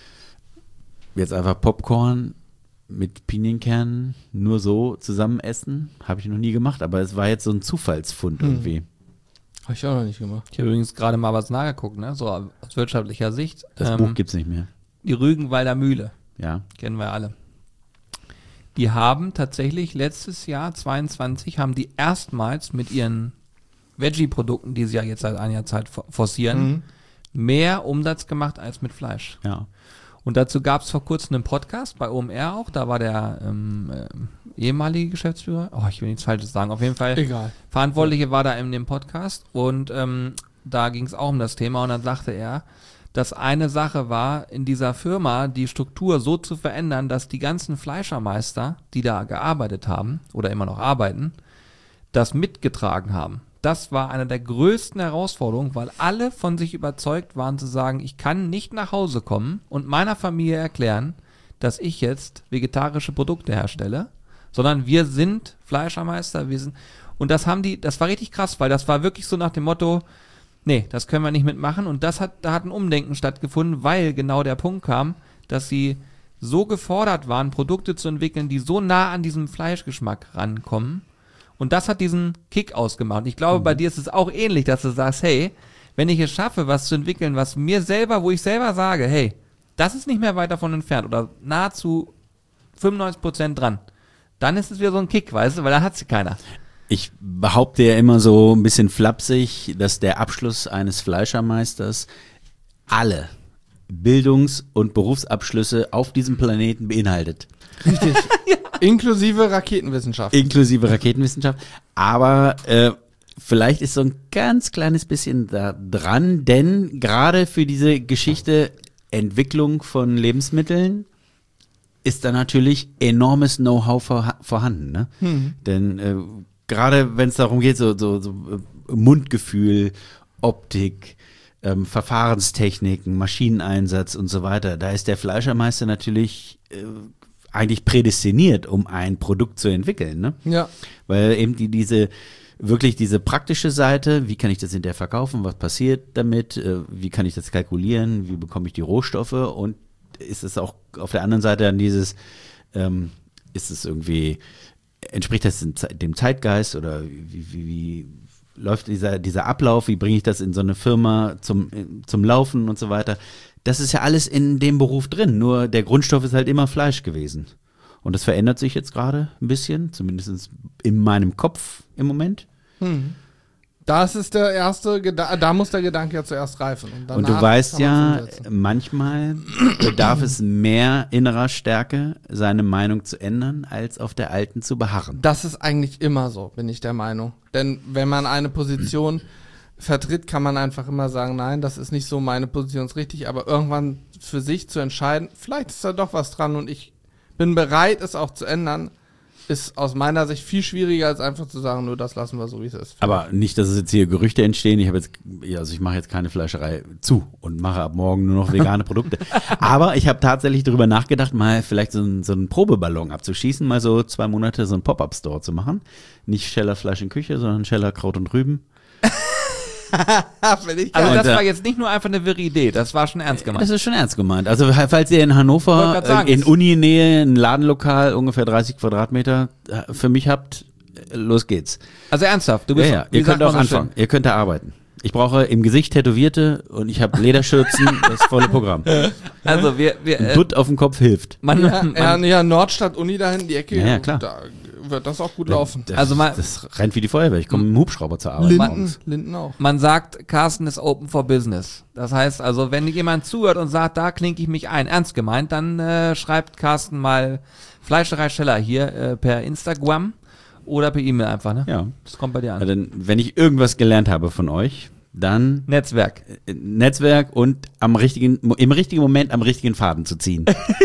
jetzt einfach Popcorn mit Pinienkernen nur so zusammen essen. Habe ich noch nie gemacht, aber es war jetzt so ein Zufallsfund irgendwie. Habe ich auch noch nicht gemacht. Ich habe übrigens gerade mal was nachgeguckt, ne? So aus wirtschaftlicher Sicht. Das Buch gibt's nicht mehr. Die Rügenwalder Mühle. Ja. Kennen wir alle. Die haben tatsächlich letztes Jahr, 22, haben die erstmals mit ihren Veggie-Produkten, die sie ja jetzt seit einiger Zeit forcieren, mehr Umsatz gemacht als mit Fleisch. Ja. Und dazu gab es vor kurzem einen Podcast bei OMR auch, da war der ehemalige Geschäftsführer, ich will nichts Falsches sagen, auf jeden Fall Verantwortliche war da in dem Podcast und da ging es auch um das Thema und dann sagte er, dass eine Sache war, in dieser Firma die Struktur so zu verändern, dass die ganzen Fleischermeister, die da gearbeitet haben oder immer noch arbeiten, das mitgetragen haben. Das war eine der größten Herausforderungen, weil alle von sich überzeugt waren zu sagen, ich kann nicht nach Hause kommen und meiner Familie erklären, dass ich jetzt vegetarische Produkte herstelle, sondern wir sind Fleischermeister, und das war richtig krass, weil das war wirklich so nach dem Motto, nee, das können wir nicht mitmachen und da hat ein Umdenken stattgefunden, weil genau der Punkt kam, dass sie so gefordert waren, Produkte zu entwickeln, die so nah an diesem Fleischgeschmack rankommen. Und das hat diesen Kick ausgemacht. Ich glaube, bei dir ist es auch ähnlich, dass du sagst, hey, wenn ich es schaffe, was zu entwickeln, was mir selber, wo ich selber sage, hey, das ist nicht mehr weit davon entfernt oder nahezu 95% dran, dann ist es wieder so ein Kick, weißt du, weil dann hat sie keiner. Ich behaupte ja immer so ein bisschen flapsig, dass der Abschluss eines Fleischermeisters alle Bildungs- und Berufsabschlüsse auf diesem Planeten beinhaltet. Richtig. Ja. Inklusive Raketenwissenschaft. Aber vielleicht ist so ein ganz kleines bisschen da dran, denn gerade für diese Geschichte Entwicklung von Lebensmitteln ist da natürlich enormes Know-how vorhanden. Ne? Denn gerade wenn es darum geht, so Mundgefühl Optik, Verfahrenstechniken, Maschineneinsatz und so weiter. Da ist der Fleischermeister natürlich eigentlich prädestiniert, um ein Produkt zu entwickeln, ne? Ja. Weil eben diese praktische Seite, wie kann ich das hinterher verkaufen, was passiert damit, wie kann ich das kalkulieren, wie bekomme ich die Rohstoffe und ist es auch auf der anderen Seite dann dieses, ist es irgendwie, entspricht das dem Zeitgeist oder wie läuft dieser Ablauf, wie bringe ich das in so eine Firma zum Laufen und so weiter. Das ist ja alles in dem Beruf drin, nur der Grundstoff ist halt immer Fleisch gewesen. Und das verändert sich jetzt gerade ein bisschen, zumindest in meinem Kopf im Moment. Das ist der erste da muss der Gedanke ja zuerst reifen. Und du weißt ja, manchmal bedarf es mehr innerer Stärke, seine Meinung zu ändern, als auf der alten zu beharren. Das ist eigentlich immer so, bin ich der Meinung. Denn wenn man eine Position vertritt, kann man einfach immer sagen, nein, das ist nicht so, meine Position ist richtig, aber irgendwann für sich zu entscheiden, vielleicht ist da doch was dran und ich bin bereit, es auch zu ändern, ist aus meiner Sicht viel schwieriger, als einfach zu sagen, nur das lassen wir so, wie es ist. Aber nicht, dass es jetzt hier Gerüchte entstehen. Ich mache jetzt keine Fleischerei zu und mache ab morgen nur noch vegane Produkte. Aber ich habe tatsächlich darüber nachgedacht, mal vielleicht so einen Probeballon abzuschießen, mal so 2 Monate so einen Pop-Up-Store zu machen. Nicht Scheller Fleisch in Küche, sondern Scheller Kraut und Rüben. Also das war jetzt nicht nur einfach eine wirre Idee, das war schon ernst gemeint. Das ist schon ernst gemeint. Also falls ihr in Hannover in Uninähe ein Ladenlokal, ungefähr 30 Quadratmeter für mich habt, los geht's. Also ernsthaft, du bist ihr könnt auch anfangen, ihr könnt da arbeiten. Ich brauche im Gesicht Tätowierte und ich habe Lederschürzen, das volle Programm. Also wir Ein Dutt auf dem Kopf hilft. Nordstadt Uni dahin, die Ecke, ja, klar. Da wird das auch gut laufen. Das rennt wie die Feuerwehr. Ich komme mit dem Hubschrauber zur Arbeit. Linden auch. Man sagt, Carsten ist open for business. Das heißt also, wenn jemand zuhört und sagt, da klinke ich mich ein, ernst gemeint, dann schreibt Carsten mal Fleischerei Scheller hier per Instagram oder per E-Mail einfach, ne? Ja. Das kommt bei dir an. Ja, denn wenn ich irgendwas gelernt habe von euch, dann Netzwerk und im richtigen Moment am richtigen Faden zu ziehen.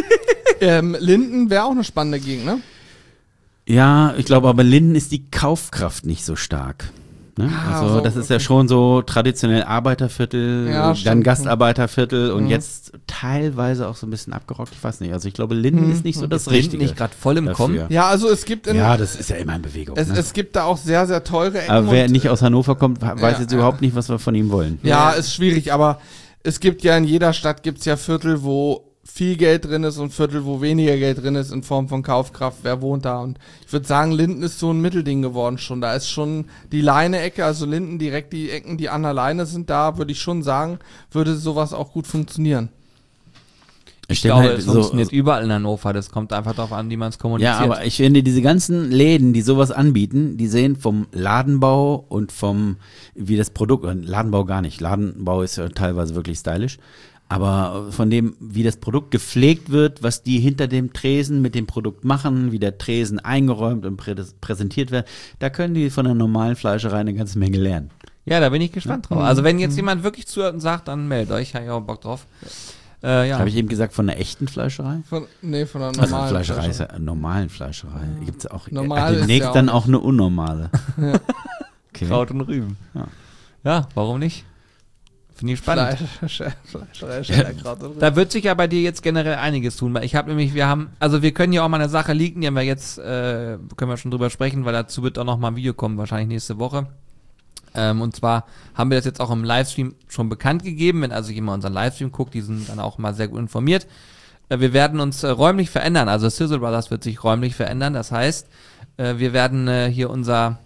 Linden wäre auch eine spannende Gegend, ne? Ja, ich glaube, aber Linden ist die Kaufkraft nicht so stark. Ne? Also das ist ja schon so traditionell Arbeiterviertel, Ja, dann stimmt. Gastarbeiterviertel und jetzt teilweise auch so ein bisschen abgerockt. Ich weiß nicht. Also ich glaube, Linden ist nicht so das Ist Linden Richtige. nicht gerade voll im dafür. Kommen? Ja, also es gibt Ja, das ist ja immer in Bewegung. Ne? es gibt da auch sehr, sehr teure Ecken. Aber wer und- nicht aus Hannover kommt, weiß Ja, jetzt überhaupt nicht, was wir von ihm wollen. Ja, ist schwierig, aber es gibt ja in jeder Stadt gibt's ja Viertel, wo viel Geld drin ist und Viertel, wo weniger Geld drin ist in Form von Kaufkraft. Wer wohnt da? Und ich würde sagen, Linden ist so ein Mittelding geworden schon. Da ist schon die Leine-Ecke, also Linden direkt die Ecken, die an der Leine sind, da würde ich schon sagen, würde sowas auch gut funktionieren. Ich glaube, es funktioniert überall in Hannover. Das kommt einfach darauf an, wie man es kommuniziert. Ja, aber ich finde, diese ganzen Läden, die sowas anbieten, die sehen vom Ladenbau und wie das Produkt, Ladenbau gar nicht. Ladenbau ist ja teilweise wirklich stylisch. Aber von dem, wie das Produkt gepflegt wird, was die hinter dem Tresen mit dem Produkt machen, wie der Tresen eingeräumt und präsentiert wird, da können die von der normalen Fleischerei eine ganze Menge lernen. Ja, da bin ich gespannt drauf. Also wenn jetzt jemand wirklich zuhört und sagt, dann meldet euch, habe ich auch Bock drauf. Ja. Habe ich eben gesagt, von einer echten Fleischerei? Von einer normalen Also Fleischerei ist ja eine normalen Fleischerei. Gibt es auch Normal ist demnächst ja auch dann nicht. auch eine unnormale. Okay. Kraut und Rüben. Ja. Ja, warum nicht? Finde ich spannend. Fleischerei, Kraut und Rüben. Da wird sich ja bei dir jetzt generell einiges tun, weil ich habe nämlich, wir können ja auch mal eine Sache leaken, die haben wir jetzt, können wir schon drüber sprechen, weil dazu wird auch noch mal ein Video kommen, wahrscheinlich nächste Woche. Und zwar haben wir das jetzt auch im Livestream schon bekannt gegeben. Wenn also jemand unseren Livestream guckt, die sind dann auch mal sehr gut informiert. Wir werden uns räumlich verändern. Also Sizzle Brothers wird sich räumlich verändern. Das heißt, wir werden hier unser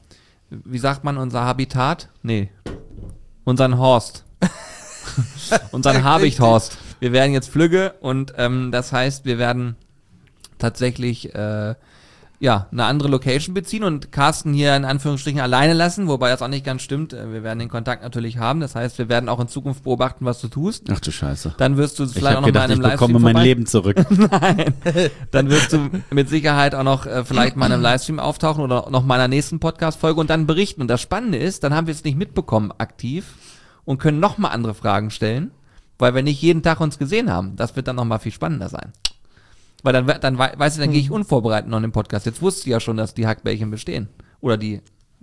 Habitat? Nee. Unseren Horst. Unseren Habichthorst. Wir werden jetzt Flügge und das heißt, wir werden tatsächlich eine andere Location beziehen und Carsten hier in Anführungsstrichen alleine lassen, wobei das auch nicht ganz stimmt. Wir werden den Kontakt natürlich haben. Das heißt, wir werden auch in Zukunft beobachten, was du tust. Ach du Scheiße. Dann wirst du Ich vielleicht auch habe noch mal gedacht, in einem ich bekomme Livestream mein vorbei. Leben zurück. Nein. Dann wirst du mit Sicherheit auch noch vielleicht mal in einem Livestream auftauchen oder noch mal in einer nächsten Podcast-Folge und dann berichten. Und das Spannende ist, dann haben wir es nicht mitbekommen aktiv und können noch mal andere Fragen stellen, weil wir nicht jeden Tag uns gesehen haben. Das wird dann noch mal viel spannender sein. Weil dann weißt du, dann gehe ich unvorbereitet noch in den Podcast. Jetzt wusste ich ja schon, dass die Hackbällchen bestehen. Oder die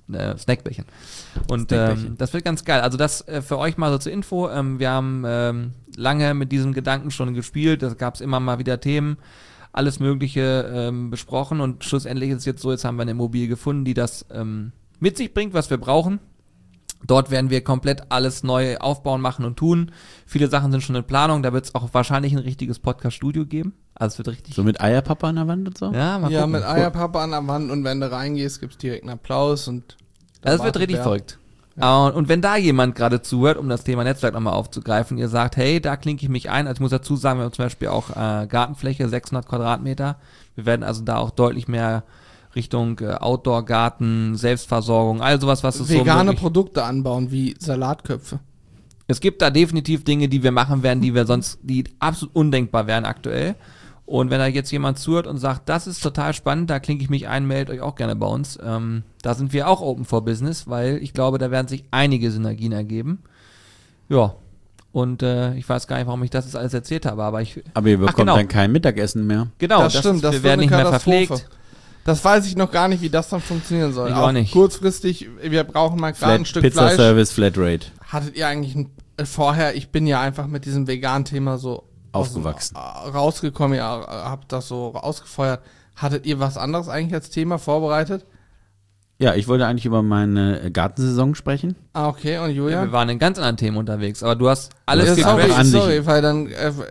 Snackbällchen. Und Snackbällchen. das wird ganz geil. Also das für euch mal so zur Info. Wir haben lange mit diesem Gedanken schon gespielt. Da gab es immer mal wieder Themen, alles Mögliche besprochen und schlussendlich ist es jetzt so, jetzt haben wir eine Immobilie gefunden, die das mit sich bringt, was wir brauchen. Dort werden wir komplett alles neu aufbauen, machen und tun. Viele Sachen sind schon in Planung. Da wird es auch wahrscheinlich ein richtiges Podcast-Studio geben. Also es wird richtig... So mit Eierpappe an der Wand und so? Ja, mal Ja, gucken. mit Eierpappe an der Wand und wenn du reingehst, gibt's direkt einen Applaus und Das wird richtig verrückt. Und wenn da jemand gerade zuhört, um das Thema Netzwerk nochmal aufzugreifen, ihr sagt, hey, da klinke ich mich ein. Also ich muss dazu sagen, wir haben zum Beispiel auch Gartenfläche, 600 Quadratmeter. Wir werden also da auch deutlich mehr Richtung Outdoor-Garten, Selbstversorgung, all sowas, was es vegane so möglich... Produkte anbauen, wie Salatköpfe. Es gibt da definitiv Dinge, die wir machen werden, die absolut undenkbar wären aktuell. Und wenn da jetzt jemand zuhört und sagt, das ist total spannend, da klinke ich mich ein, meldet euch auch gerne bei uns. Da sind wir auch open for business, weil ich glaube, da werden sich einige Synergien ergeben. Ja, und ich weiß gar nicht, warum ich das jetzt alles erzählt habe, aber Aber ihr bekommt genau. dann kein Mittagessen mehr. Genau, das stimmt, das wir wird werden eine nicht mehr Katastrophe. verpflegt. Das weiß ich noch gar nicht, wie das dann funktionieren soll. Ich auch nicht. Kurzfristig, wir brauchen mal gerade ein Stück Pizza Fleisch. Service Flatrate. Hattet ihr eigentlich vorher, ich bin ja einfach mit diesem veganen Thema so Aufgewachsen. rausgekommen, ihr habt das so rausgefeuert. Hattet ihr was anderes eigentlich als Thema vorbereitet? Ja, ich wollte eigentlich über meine Gartensaison sprechen. Ah, okay, und Ja, Julian? wir waren in ganz anderen Themen unterwegs, aber du hast alles Ja, gecrashed. an sich. sorry, weil dann,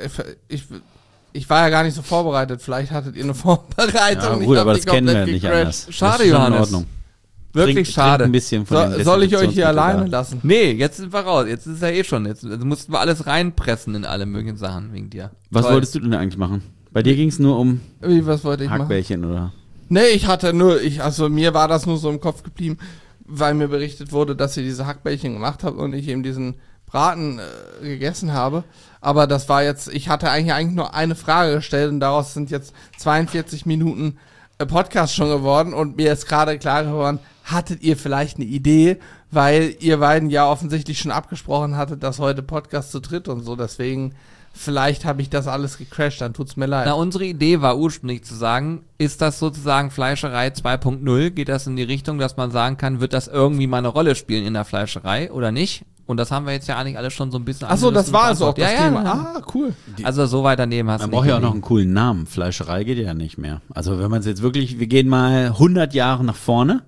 ich war ja gar nicht so vorbereitet. Vielleicht hattet ihr eine Vorbereitung. Ja, gut, hab aber die das kennen wir komplett nicht gecrashed. anders. Schade, Das ist schon Johannes. in Ordnung. Wirklich Trink schade. ein bisschen von den Soll ich euch hier Desinfektionsmitteln alleine da. lassen? Nee, jetzt sind wir raus. Jetzt ist ja eh schon. Jetzt mussten wir alles reinpressen in alle möglichen Sachen wegen dir. Was Toll. wolltest du denn eigentlich machen? Bei dir ging es nur um Was wollte ich machen? Hackbällchen, oder? Nee, ich hatte nur, also mir war das nur so im Kopf geblieben, weil mir berichtet wurde, dass ihr diese Hackbällchen gemacht habt und ich eben diesen Braten gegessen habe. Aber das war jetzt, ich hatte eigentlich nur eine Frage gestellt und daraus sind jetzt 42 Minuten Podcast schon geworden und mir ist gerade klar geworden, hattet ihr vielleicht eine Idee, weil ihr beiden ja offensichtlich schon abgesprochen hattet, dass heute Podcast zu dritt und so, deswegen vielleicht habe ich das alles gecrashed, dann tut's mir leid. Na, unsere Idee war ursprünglich zu sagen, ist das sozusagen Fleischerei 2.0? Geht das in die Richtung, dass man sagen kann, wird das irgendwie mal eine Rolle spielen in der Fleischerei oder nicht? Und das haben wir jetzt ja eigentlich alles schon so ein bisschen Achso, das angerissen war und also auch das beantwortet. Thema. Ja. Ah, cool. Also so weit daneben hast Man du braucht nicht ja auch noch gelegen. einen coolen Namen. Fleischerei geht ja nicht mehr. Also wenn man es jetzt wirklich, wir gehen mal 100 Jahre nach vorne,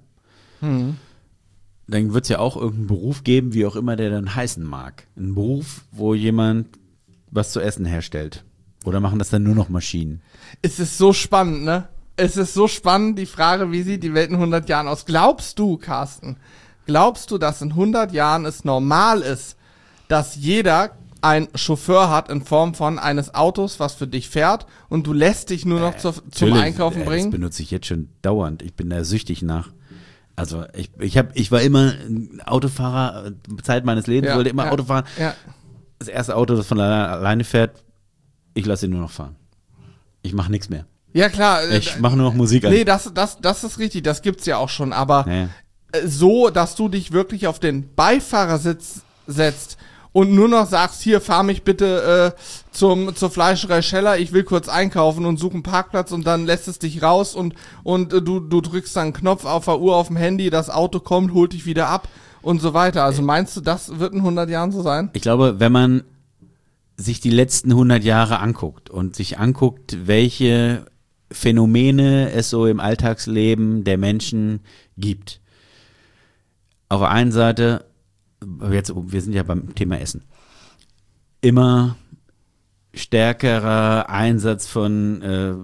dann wird es ja auch irgendeinen Beruf geben, wie auch immer der dann heißen mag. Ein Beruf, wo jemand was zu essen herstellt. Oder machen das dann nur noch Maschinen? Es ist so spannend, ne? Es ist so spannend, die Frage, wie sieht die Welt in 100 Jahren aus? Glaubst du, Carsten, dass in 100 Jahren es normal ist, dass jeder einen Chauffeur hat in Form von eines Autos, was für dich fährt und du lässt dich nur noch zum Natürlich, Einkaufen Das bringen? benutze ich jetzt schon dauernd. Ich bin da süchtig nach. Also ich war immer ein Autofahrer, Zeit meines Lebens, wollte immer Auto fahren. Ja. Das erste Auto, das von alleine fährt, ich lasse ihn nur noch fahren. Ich mache nichts mehr. Ja, klar. Ich mache nur noch Musik an. Nee, das ist richtig, das gibt's ja auch schon, aber Ja. so, dass du dich wirklich auf den Beifahrersitz setzt und nur noch sagst, hier, fahr mich bitte zur Fleischerei Scheller, ich will kurz einkaufen und suche einen Parkplatz und dann lässt es dich raus und du drückst dann einen Knopf auf der Uhr auf dem Handy, das Auto kommt, holt dich wieder ab und so weiter. Also meinst du, das wird in 100 Jahren so sein? Ich glaube, wenn man sich die letzten 100 Jahre anguckt und sich anguckt, welche Phänomene es so im Alltagsleben der Menschen gibt. Auf der einen Seite, jetzt, wir sind ja beim Thema Essen, immer stärkerer Einsatz von,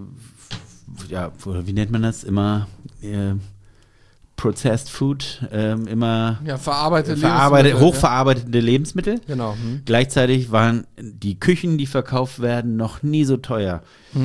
wie nennt man das? Immer Processed Food, immer Ja, verarbeitet hochverarbeitete Lebensmittel. Genau. Gleichzeitig waren die Küchen, die verkauft werden, noch nie so teuer.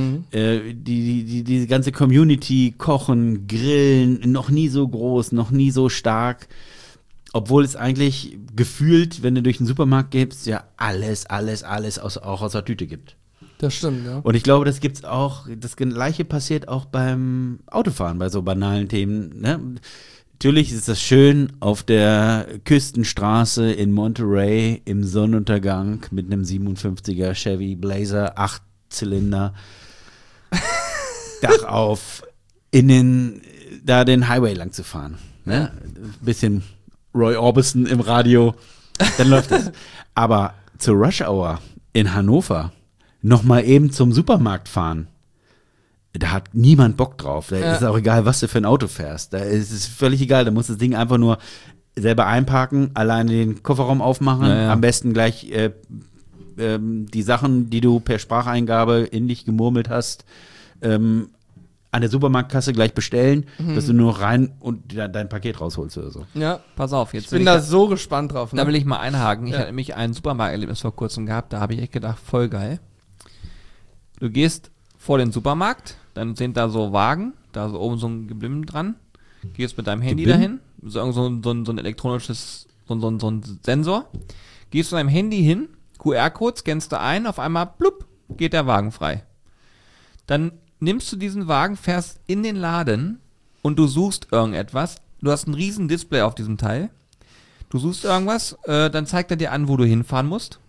Die ganze Community, Kochen, Grillen, noch nie so groß, noch nie so stark. Obwohl es eigentlich gefühlt, wenn du durch den Supermarkt gehst, ja alles auch aus der Tüte gibt. Das stimmt, ja. Und ich glaube, das gibt's auch, das Gleiche passiert auch beim Autofahren, bei so banalen Themen. Ne? Natürlich ist das schön auf der Küstenstraße in Monterey im Sonnenuntergang mit einem 57er Chevy Blazer, 8-Zylinder, Dach auf, da den Highway lang zu fahren. ne? Bisschen Roy Orbison im Radio, dann läuft es. Aber zur Rush Hour in Hannover nochmal eben zum Supermarkt fahren, da hat niemand Bock drauf. Da ist auch egal, was du für ein Auto fährst. Da ist es völlig egal. Da musst du das Ding einfach nur selber einparken, alleine den Kofferraum aufmachen, am besten gleich die Sachen, die du per Spracheingabe in dich gemurmelt hast, an der Supermarktkasse gleich bestellen, dass du nur rein und dein Paket rausholst oder so. Ja, Pass auf, jetzt ich bin da so gespannt drauf. Ne? Da will ich mal einhaken. Ich hatte nämlich ein Supermarkterlebnis vor kurzem gehabt, da habe ich echt gedacht, voll geil. Du gehst vor den Supermarkt, dann sind da so Wagen, da ist oben so ein Gebim dran, gehst mit deinem Handy dahin, so ein elektronisches, so ein Sensor, gehst mit deinem Handy hin, QR-Code, scannst du ein, auf einmal, blub, geht der Wagen frei. Dann nimmst du diesen Wagen, fährst in den Laden und du suchst irgendetwas. Du hast ein riesen Display auf diesem Teil. Du suchst irgendwas, dann zeigt er dir an, wo du hinfahren musst.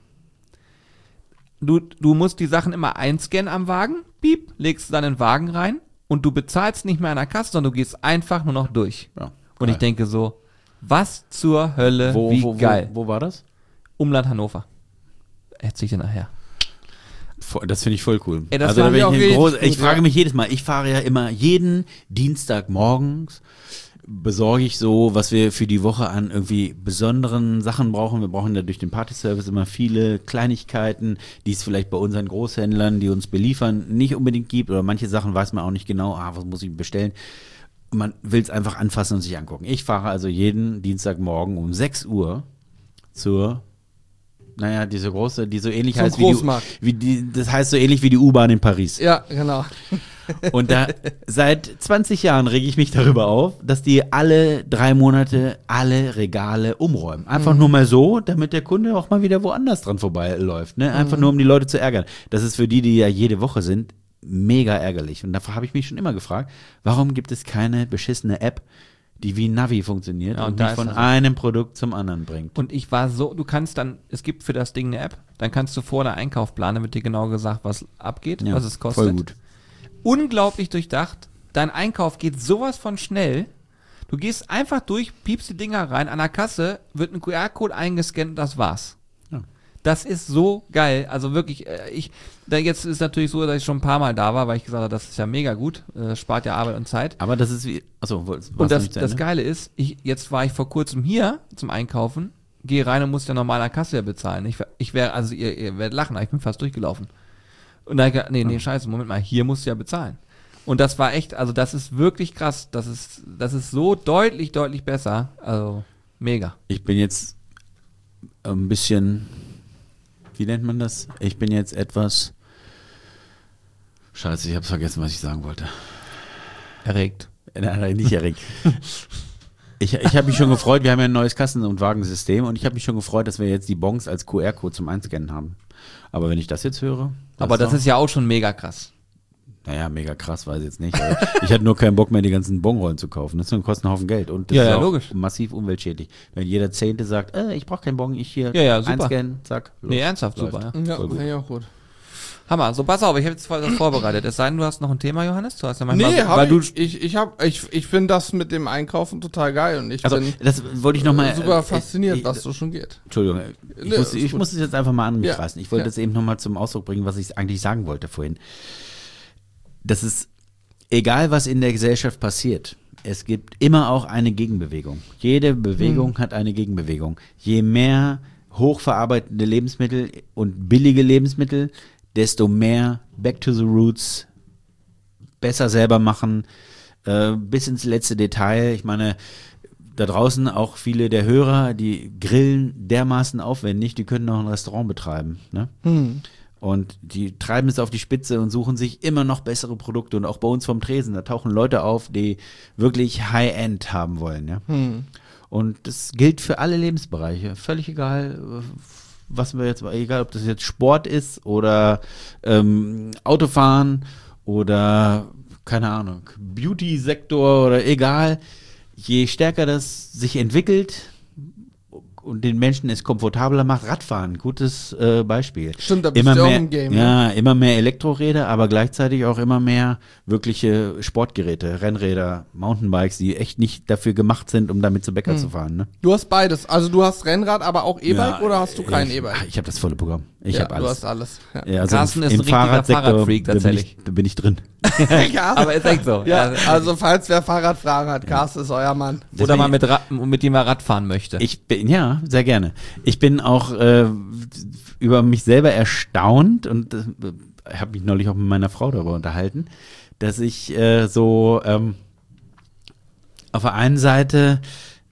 Du musst die Sachen immer einscannen am Wagen, piep, legst du dann in den Wagen rein und du bezahlst nicht mehr an der Kasse, sondern du gehst einfach nur noch durch. Ja, und ich denke so, was zur Hölle, wie geil. Wo war das? Umland Hannover. Erzähl ich dir nachher. Das finde ich voll cool. Ey, das also fand da ich auch ich richtig gut, frage mich jedes Mal, ich fahre ja immer jeden Dienstag morgens, besorge ich so, was wir für die Woche an irgendwie besonderen Sachen brauchen. Wir brauchen da durch den Partyservice immer viele Kleinigkeiten, die es vielleicht bei unseren Großhändlern, die uns beliefern, nicht unbedingt gibt. Oder manche Sachen weiß man auch nicht genau, was muss ich bestellen. Man will es einfach anfassen und sich angucken. Ich fahre also jeden Dienstagmorgen um 6 Uhr zur diese große, die so ähnlich heißt das heißt so ähnlich wie die U-Bahn in Paris. Ja, genau. Und da seit 20 Jahren rege ich mich darüber auf, dass die alle 3 Monate alle Regale umräumen. Einfach nur mal so, damit der Kunde auch mal wieder woanders dran vorbeiläuft. Ne? Einfach nur, um die Leute zu ärgern. Das ist für die ja jede Woche sind, mega ärgerlich. Und dafür habe ich mich schon immer gefragt, warum gibt es keine beschissene App, die wie Navi funktioniert und mich von einem Produkt zum anderen bringt. Und ich war so, du kannst dann, es gibt für das Ding eine App, dann kannst du vor der Einkauf planen, da wird dir genau gesagt, was abgeht, was es kostet. Voll gut. Unglaublich durchdacht. Dein Einkauf geht sowas von schnell. Du gehst einfach durch, piepst die Dinger rein, an der Kasse wird ein QR-Code eingescannt und das war's. Ja. Das ist so geil. Also wirklich, jetzt ist natürlich so, dass ich schon ein paar Mal da war, weil ich gesagt habe, das ist ja mega gut, spart ja Arbeit und Zeit. Aber das ist wie, und das Geile ist, jetzt war ich vor kurzem hier zum Einkaufen, gehe rein und muss ja normal an der Kasse bezahlen. Ich wäre, also ihr werdet lachen, aber ich bin fast durchgelaufen. Und dann scheiße, Moment mal, hier musst du ja bezahlen. Und das war echt, also das ist wirklich krass, das ist so deutlich besser, also mega. Ich bin jetzt ein bisschen, wie nennt man das? Ich bin jetzt etwas, scheiße, ich habe vergessen, was ich sagen wollte. Erregt. Nein, nicht erregt. Ich habe mich schon gefreut, wir haben ja ein neues Kassen- und Wagensystem und ich habe mich schon gefreut, dass wir jetzt die Bons als QR-Code zum Einscannen haben. Aber wenn ich das jetzt höre... Aber das ist ja auch schon mega krass. Naja, mega krass, weiß ich jetzt nicht. Aber ich hatte nur keinen Bock mehr, die ganzen Bonrollen zu kaufen. Das kostet einen Haufen Geld. Und das ist auch logisch. Massiv umweltschädlich. Wenn jeder Zehnte sagt, ich brauche keinen Bon, ich hier super. einscannen, zack. Los. Nee, ernsthaft, läuft. Super. Ja, finde ich auch gut. Hammer, so pass auf, ich habe jetzt das vorbereitet. Es sei denn, du hast noch ein Thema, Johannes? Du hast ja manchmal, ich finde das mit dem Einkaufen total geil und ich bin das wollte ich noch mal, super fasziniert, dass so schon geht. Entschuldigung, ich muss es jetzt einfach mal an mich reißen. Ich wollte das eben noch mal zum Ausdruck bringen, was ich eigentlich sagen wollte vorhin. Das ist egal, was in der Gesellschaft passiert. Es gibt immer auch eine Gegenbewegung. Jede Bewegung hat eine Gegenbewegung. Je mehr hochverarbeitende Lebensmittel und billige Lebensmittel, desto mehr Back to the Roots, besser selber machen, bis ins letzte Detail. Ich meine, da draußen auch viele der Hörer, die grillen dermaßen aufwendig, die können noch ein Restaurant betreiben. Ne? Und die treiben es auf die Spitze und suchen sich immer noch bessere Produkte. Und auch bei uns vom Tresen, da tauchen Leute auf, die wirklich High-End haben wollen. Ja? Und das gilt für alle Lebensbereiche. Völlig egal, was wir jetzt, egal ob das jetzt Sport ist oder Autofahren oder, keine Ahnung, Beauty-Sektor oder egal. Je stärker das sich entwickelt, und den Menschen es komfortabler macht. Radfahren, gutes Beispiel. Stimmt, da bist Immer du auch mehr, im Game. ja, immer mehr Elektroräder, aber gleichzeitig auch immer mehr wirkliche Sportgeräte, Rennräder, Mountainbikes, die echt nicht dafür gemacht sind, um damit zu Bäcker zu fahren. Ne? Du hast beides. Also du hast Rennrad, aber auch E-Bike oder hast du kein E-Bike? Ich habe das volle Programm. Ich Ja, habe du alles. hast alles. Ja. Ja, also Carsten ist im ein richtiger Fahrradsektor, Fahrradfreak tatsächlich. Da bin ich drin. Aber ist echt so. Ja, also falls wer Fahrradfragen hat, Carsten ist euer Mann. Oder mal mit dem er Rad fahren möchte. Ich bin, ja, sehr gerne. Ich bin auch über mich selber erstaunt und habe mich neulich auch mit meiner Frau darüber unterhalten, dass ich auf der einen Seite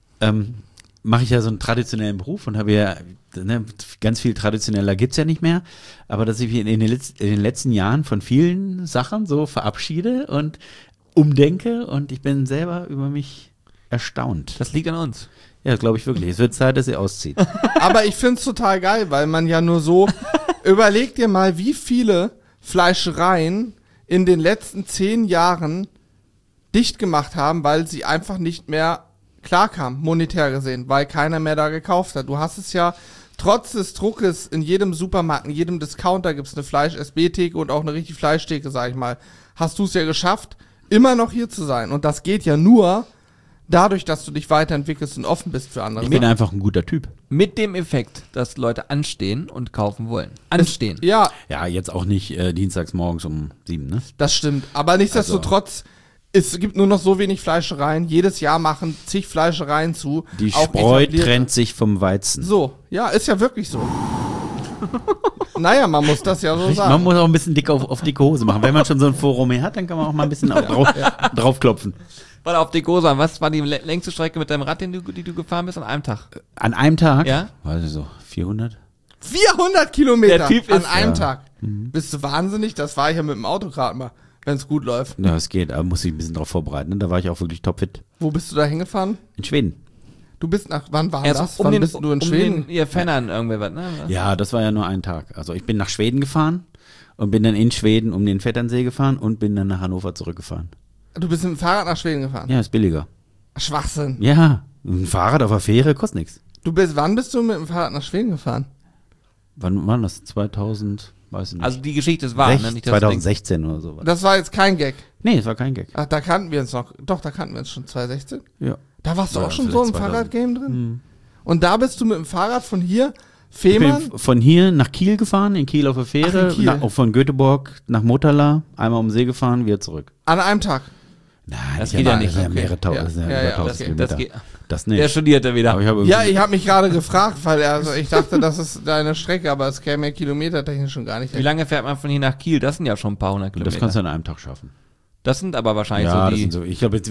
mache ich ja so einen traditionellen Beruf und habe ja, ne, ganz viel traditioneller gibt's ja nicht mehr, aber dass ich mich in den letzten Jahren von vielen Sachen so verabschiede und umdenke und ich bin selber über mich erstaunt. Das liegt an uns. Ja, glaube ich wirklich. Es wird Zeit, dass ihr auszieht. Aber ich find's total geil, weil man ja nur so, überleg dir mal, wie viele Fleischereien in den letzten 10 Jahren dicht gemacht haben, weil sie einfach nicht mehr klarkamen, monetär gesehen, weil keiner mehr da gekauft hat. Du hast es ja trotz des Druckes in jedem Supermarkt, in jedem Discounter gibt's eine Fleisch-SB-Theke und auch eine richtig Fleischtheke, sag ich mal. Hast du es ja geschafft, immer noch hier zu sein. Und das geht ja nur dadurch, dass du dich weiterentwickelst und offen bist für andere. Ich bin einfach ein guter Typ. Mit dem Effekt, dass Leute anstehen und kaufen wollen. Anstehen. Ja, Ja, jetzt auch nicht dienstags morgens um 7, ne? das stimmt. Aber nichtsdestotrotz, es gibt nur noch so wenig Fleischereien. Jedes Jahr machen zig Fleischereien zu. Die auch Spreu etablierte. trennt sich vom Weizen. So, ja, ist ja wirklich so. Naja, man muss das ja so Man sagen. muss auch ein bisschen dick auf dicke Hose machen. Wenn man schon so ein Forum hat, dann kann man auch mal ein bisschen draufklopfen. Warte, auf die Gosa, was war die längste Strecke mit deinem Rad, die du gefahren bist an einem Tag? An einem Tag? Ja? Weiß ich so, 400? 400 Kilometer Der Typ an ist- einem ja. Tag. Bist du wahnsinnig? Das war ich ja mit dem Auto gerade mal, wenn es gut läuft. Ja, es geht, aber muss ich ein bisschen drauf vorbereiten. Ne? Da war ich auch wirklich topfit. Wo bist du da hingefahren? In Schweden. Du bist nach, wann war Erst das? Wann bist du in Schweden? ihr Fennern irgendwie was, ne? Ja, das war ja nur ein Tag. Also ich bin nach Schweden gefahren und bin dann in Schweden um den Vetternsee gefahren und bin dann nach Hannover zurückgefahren. Du bist mit dem Fahrrad nach Schweden gefahren? Ja, ist billiger. Schwachsinn. Ja, ein Fahrrad auf der Fähre kostet nichts. Wann bist du mit dem Fahrrad nach Schweden gefahren? Wann war das? 2000, weiß ich nicht. Also die Geschichte ist wahr, ne? Nicht, dass du denkst- 2016 oder so. Das war jetzt kein Gag. Nee, das war kein Gag. Ach, da kannten wir uns noch. Doch, da kannten wir uns schon 2016. Ja. Da warst du Ja, auch schon so im vielleicht 2000. Fahrradgame drin? Und da bist du mit dem Fahrrad von hier, Ich Fehmarn, bin von hier nach Kiel gefahren, in Kiel auf der Fähre, Ach, in Kiel. auch von Göteborg nach Motala, einmal um den See gefahren, wieder zurück. an einem Tag. Nein, Das geht ja nicht, Das sind okay. mehrere tausend, Ja. das sind Ja, über ja, 1000 okay. Kilometer. Das geht. Das Der nicht. studierte wieder. Aber ich habe Ja, ich habe mich gerade gefragt, weil also ich dachte, das ist deine Strecke, aber es käme ja kilometertechnisch schon gar nicht Wie hin. lange fährt man von hier nach Kiel? Das sind ja schon ein paar hundert Kilometer. das kannst du an einem Tag schaffen. Das sind aber wahrscheinlich Ja, so das die. sind so, ich glaube,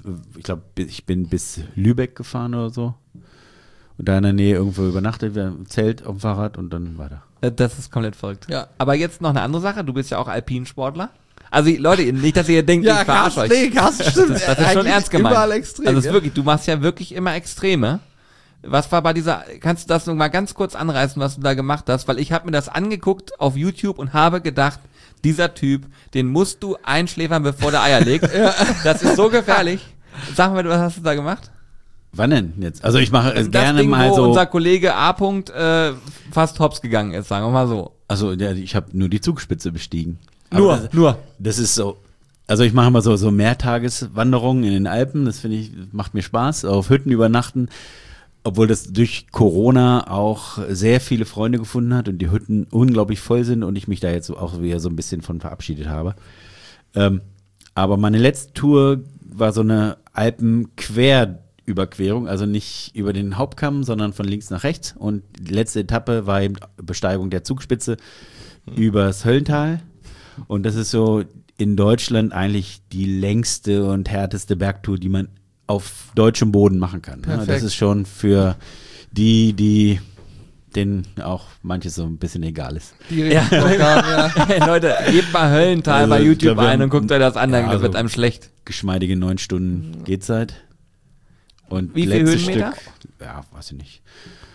ich bin bis Lübeck gefahren oder so. Und da in der Nähe irgendwo übernachtet, wir haben ein Zelt auf dem Fahrrad und dann weiter. Das ist komplett verrückt. Ja. Aber jetzt noch eine andere Sache. Du bist ja auch Alpinsportler. Also Leute, nicht, dass ihr denkt, Ja, ich verarsche euch. Carsten, stimmt. Das ist schon Eigentlich ernst gemeint. Überall extrem. Also es ist ja. wirklich, du machst ja wirklich immer Extreme. Was war bei dieser, kannst du das noch mal ganz kurz anreißen, was du da gemacht hast? Weil ich habe mir das angeguckt auf YouTube und habe gedacht, dieser Typ, den musst du einschläfern, bevor der Eier legt. Das ist so gefährlich. Sag mal, was hast du da gemacht? Wann denn jetzt? Also ich mache Das gerne Ding, mal wo so. unser Kollege A. Fast hops gegangen ist, sagen wir mal so. Also ja, ich habe nur die Zugspitze bestiegen. Nur. Das ist so. Also ich mache immer so Mehrtageswanderungen in den Alpen. Das finde ich, macht mir Spaß. Auf Hütten übernachten. Obwohl das durch Corona auch sehr viele Freunde gefunden hat und die Hütten unglaublich voll sind und ich mich da jetzt auch wieder so ein bisschen von verabschiedet habe. Aber meine letzte Tour war so eine Alpenquerüberquerung, also nicht über den Hauptkamm, sondern von links nach rechts. Und die letzte Etappe war eben Besteigung der Zugspitze übers Höllental. Und das ist so in Deutschland eigentlich die längste und härteste Bergtour, die man auf deutschem Boden machen kann. Ja, Perfekt. das ist schon für die denen auch manches so ein bisschen egal ist. Die richtig Bock haben, ja. Hey, Leute, gebt mal Höllental Also, bei ich YouTube glaub, wir ein haben- und guckt euch das an, dann Ja, also- wird einem schlecht. Geschmeidige 9 Stunden Gehzeit. Und Wie viel letztes Höhenmeter? Stück, ja, weiß ich nicht.